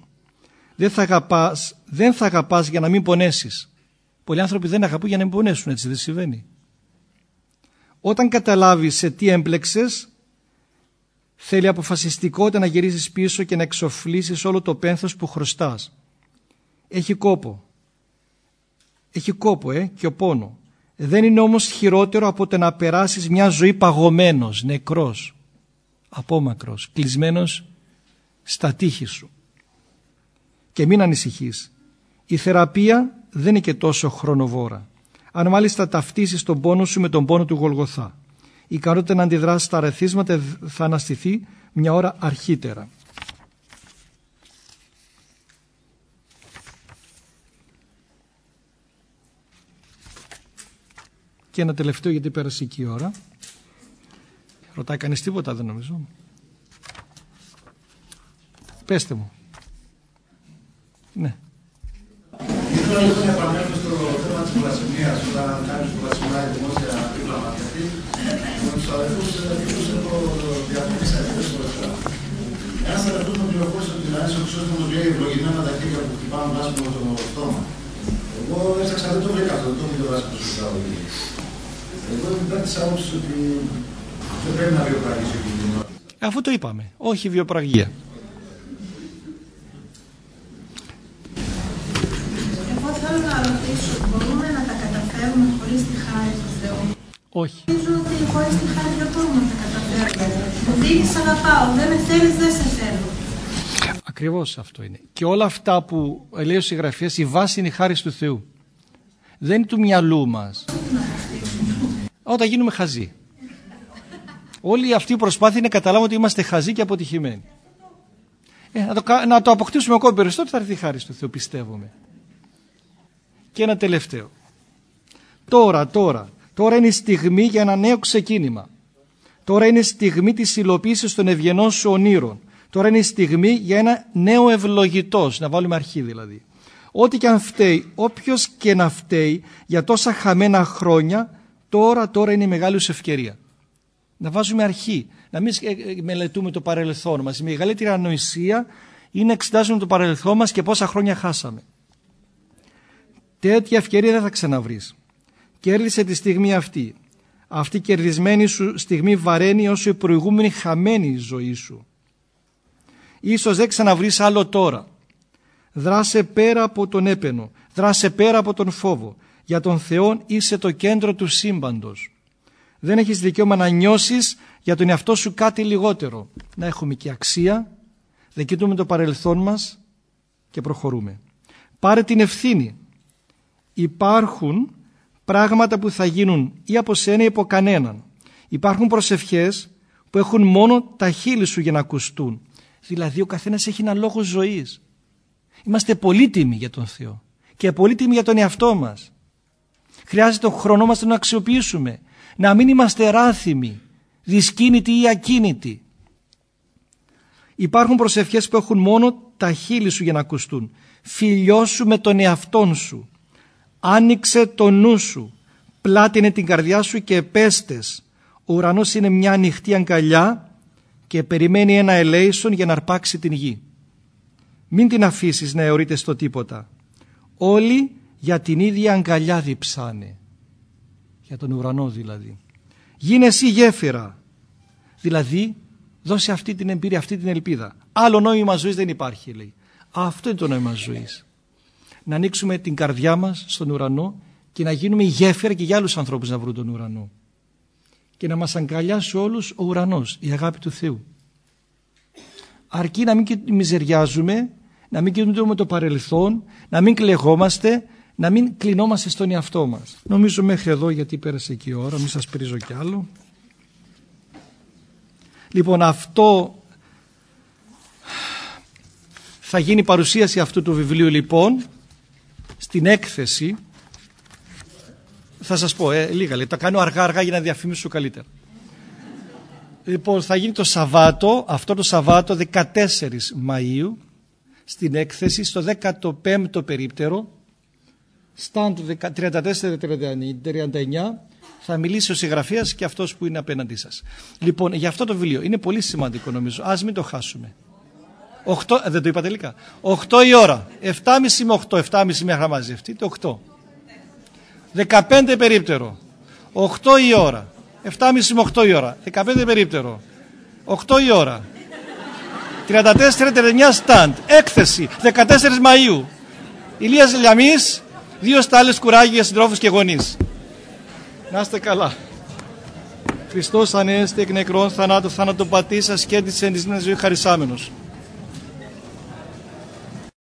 Δεν θα αγαπάς για να μην πονέσεις. Πολλοί άνθρωποι δεν αγαπούν για να μην πονέσουν, έτσι δεν συμβαίνει? Όταν καταλάβεις σε τι έμπλεξες, θέλει αποφασιστικότητα να γυρίσεις πίσω και να εξοφλήσεις όλο το πένθος που χρωστάς. Έχει κόπο. Έχει κόπο και ο πόνο. Δεν είναι όμως χειρότερο από το να περάσεις μια ζωή παγωμένος, νεκρός, απόμακρος, κλεισμένος στα τείχη σου. Και μην ανησυχείς. Η θεραπεία δεν είναι και τόσο χρονοβόρα. Αν μάλιστα ταυτίσεις τον πόνο σου με τον πόνο του Γολγοθά. Η ικανότητα να αντιδράσεις στα αρεθίσματα θα αναστηθεί μια ώρα αρχίτερα. Και ένα τελευταίο γιατί πέρασε εκεί η ώρα. Ρωτάει κανείς τίποτα, δεν νομίζω. Πέστε μου. Ναι. Ήθελα να επανέλθω στο θέμα της βλασφημίας. Όταν κάνεις βλασφημία δημόσια διπλωματική, με τους αδελφούς έχω διαφωνήσει αρκετές φορές. Ένας αδελφός μου πληροφόρησε ότι ο Χρυσόστομος λέει ευλογημένα τα χέρια που χτυπάνε βλάσφημο στο στόμα. Εγώ έψαξα, δεν το βρήκα αυτό, δεν το βρήκα βλάσφημο στο στόμα. Εγώ είμαι υπέρ της άποψης ότι δεν πρέπει να βιοπραγήσει η κοινότητα. Αφού το είπαμε, όχι βιοπραγία. Εγώ θέλω να ρωτήσω, μπορούμε να τα καταφέρουμε χωρίς τη χάρη του Θεού? Όχι. Νομίζω ότι χωρίς τη χάρη δεν μπορούμε να τα καταφέρουμε. Μου δίνεις αγαπάω, δεν με θέλεις, δεν σε θέλω. Ακριβώς αυτό είναι. Και όλα αυτά που λέει ο συγγραφέας, η βάση είναι η χάρη του Θεού. Δεν είναι του μυαλού μας. Όταν γίνουμε χαζοί. Όλη αυτή η προσπάθεια είναι να καταλάβουμε ότι είμαστε χαζοί και αποτυχημένοι. Να το αποκτήσουμε ακόμα περισσότερο, θα έρθει η χάρη του Θεού, πιστεύουμε. Και ένα τελευταίο. Τώρα είναι η στιγμή για ένα νέο ξεκίνημα. Τώρα είναι η στιγμή της υλοποίησης των ευγενών σου ονείρων. Τώρα είναι η στιγμή για ένα νέο ευλογητός, να βάλουμε αρχή δηλαδή. Ό,τι και αν φταίει, όποιος και να φταίει για τόσα χαμένα χρόνια, τώρα είναι η μεγάλη σου ευκαιρία. Να βάζουμε αρχή, να μην μελετούμε το παρελθόν μας. Η μεγαλύτερη ανοησία είναι να εξετάζουμε το παρελθόν μας και πόσα χρόνια χάσαμε. Τέτοια ευκαιρία δεν θα ξαναβρεις. Κέρδισε τη στιγμή αυτή. Αυτή η κερδισμένη σου στιγμή βαραίνει όσο η προηγούμενη χαμένη ζωή σου. Ίσως δεν ξαναβρεις άλλο τώρα. Δράσε πέρα από τον έπαινο. Δράσε πέρα από τον φόβο. Για τον Θεό είσαι το κέντρο του σύμπαντος. Δεν έχεις δικαίωμα να νιώσεις για τον εαυτό σου κάτι λιγότερο. Να έχουμε και αξία. Δεν κοιτούμε το παρελθόν μας και προχωρούμε. Πάρε την ευθύνη. Υπάρχουν πράγματα που θα γίνουν ή από σένα ή από κανέναν. Υπάρχουν προσευχές που έχουν μόνο τα χείλη σου για να ακουστούν. Δηλαδή ο καθένας έχει ένα λόγο ζωής. Είμαστε πολύτιμοι για τον Θεό και πολύτιμοι για τον εαυτό μας. Χρειάζεται ο χρόνο μας να τον αξιοποιήσουμε. Να μην είμαστε ράθιμοι, δυσκίνητοι ή ακίνητοι. Υπάρχουν προσευχές που έχουν μόνο τα χείλη σου για να ακουστούν. Φιλιώσου με τον εαυτόν σου. Άνοιξε το νου σου. Πλάτινε την καρδιά σου και πέστες. Ο ουρανός είναι μια ανοιχτή αγκαλιά και περιμένει ένα ελέησον για να αρπάξει την γη. Μην την αφήσεις να αιωρείται στο τίποτα. Όλοι για την ίδια αγκαλιά διψάνε. Για τον ουρανό δηλαδή. Γίνε εσύ γέφυρα. Δηλαδή δώσε αυτή την εμπειρία, αυτή την ελπίδα. Άλλο νόημα ζωής δεν υπάρχει, λέει. Αυτό είναι το νόημα ζωής. Να ανοίξουμε την καρδιά μας στον ουρανό και να γίνουμε η γέφυρα και για άλλους ανθρώπους να βρουν τον ουρανό. Και να μας αγκαλιάσει όλους ο ουρανός, η αγάπη του Θεού. Αρκεί να μην μιζεριάζουμε, να μην κοιτούμε το παρελθόν, να μην κλαιγόμαστε, να μην κλεινόμαστε στον εαυτό μας. Νομίζω μέχρι εδώ, γιατί πέρασε και η ώρα, μην σας πρίζω κι άλλο. Λοιπόν, αυτό θα γίνει η παρουσίαση αυτού του βιβλίου λοιπόν στην έκθεση. Θα σας πω λίγα λέει, τα κάνω αργά για να διαφημίσω καλύτερα. Λοιπόν, θα γίνει το Σαββάτο, αυτό το Σαββάτο 14 Μαΐου στην έκθεση στο 15ο περίπτερο, stand 34-39, θα μιλήσει ο συγγραφέας και αυτός που είναι απέναντί σας. Λοιπόν, για αυτό το βιβλίο είναι πολύ σημαντικό νομίζω, ας μην το χάσουμε. 8, δεν το είπα τελικά. 8 η ώρα, 7.30 με 8, 7.30 μέχρι να μαζευτείτε, 8. 15 περίπτερο, 8 η ώρα, 7.30 με 8 η ώρα, 15 περίπτερο, 8 η ώρα, 34-39 stand, έκθεση, 14 Μαΐου. Ηλίας Λιαμής, 2 στάλες κουράγιο για συντρόφους και γονείς. Να είστε καλά. Χριστός ανέστη εκ νεκρών θανάτου, θάνατο πατήσας και της εν της ζωή χαρισάμενος.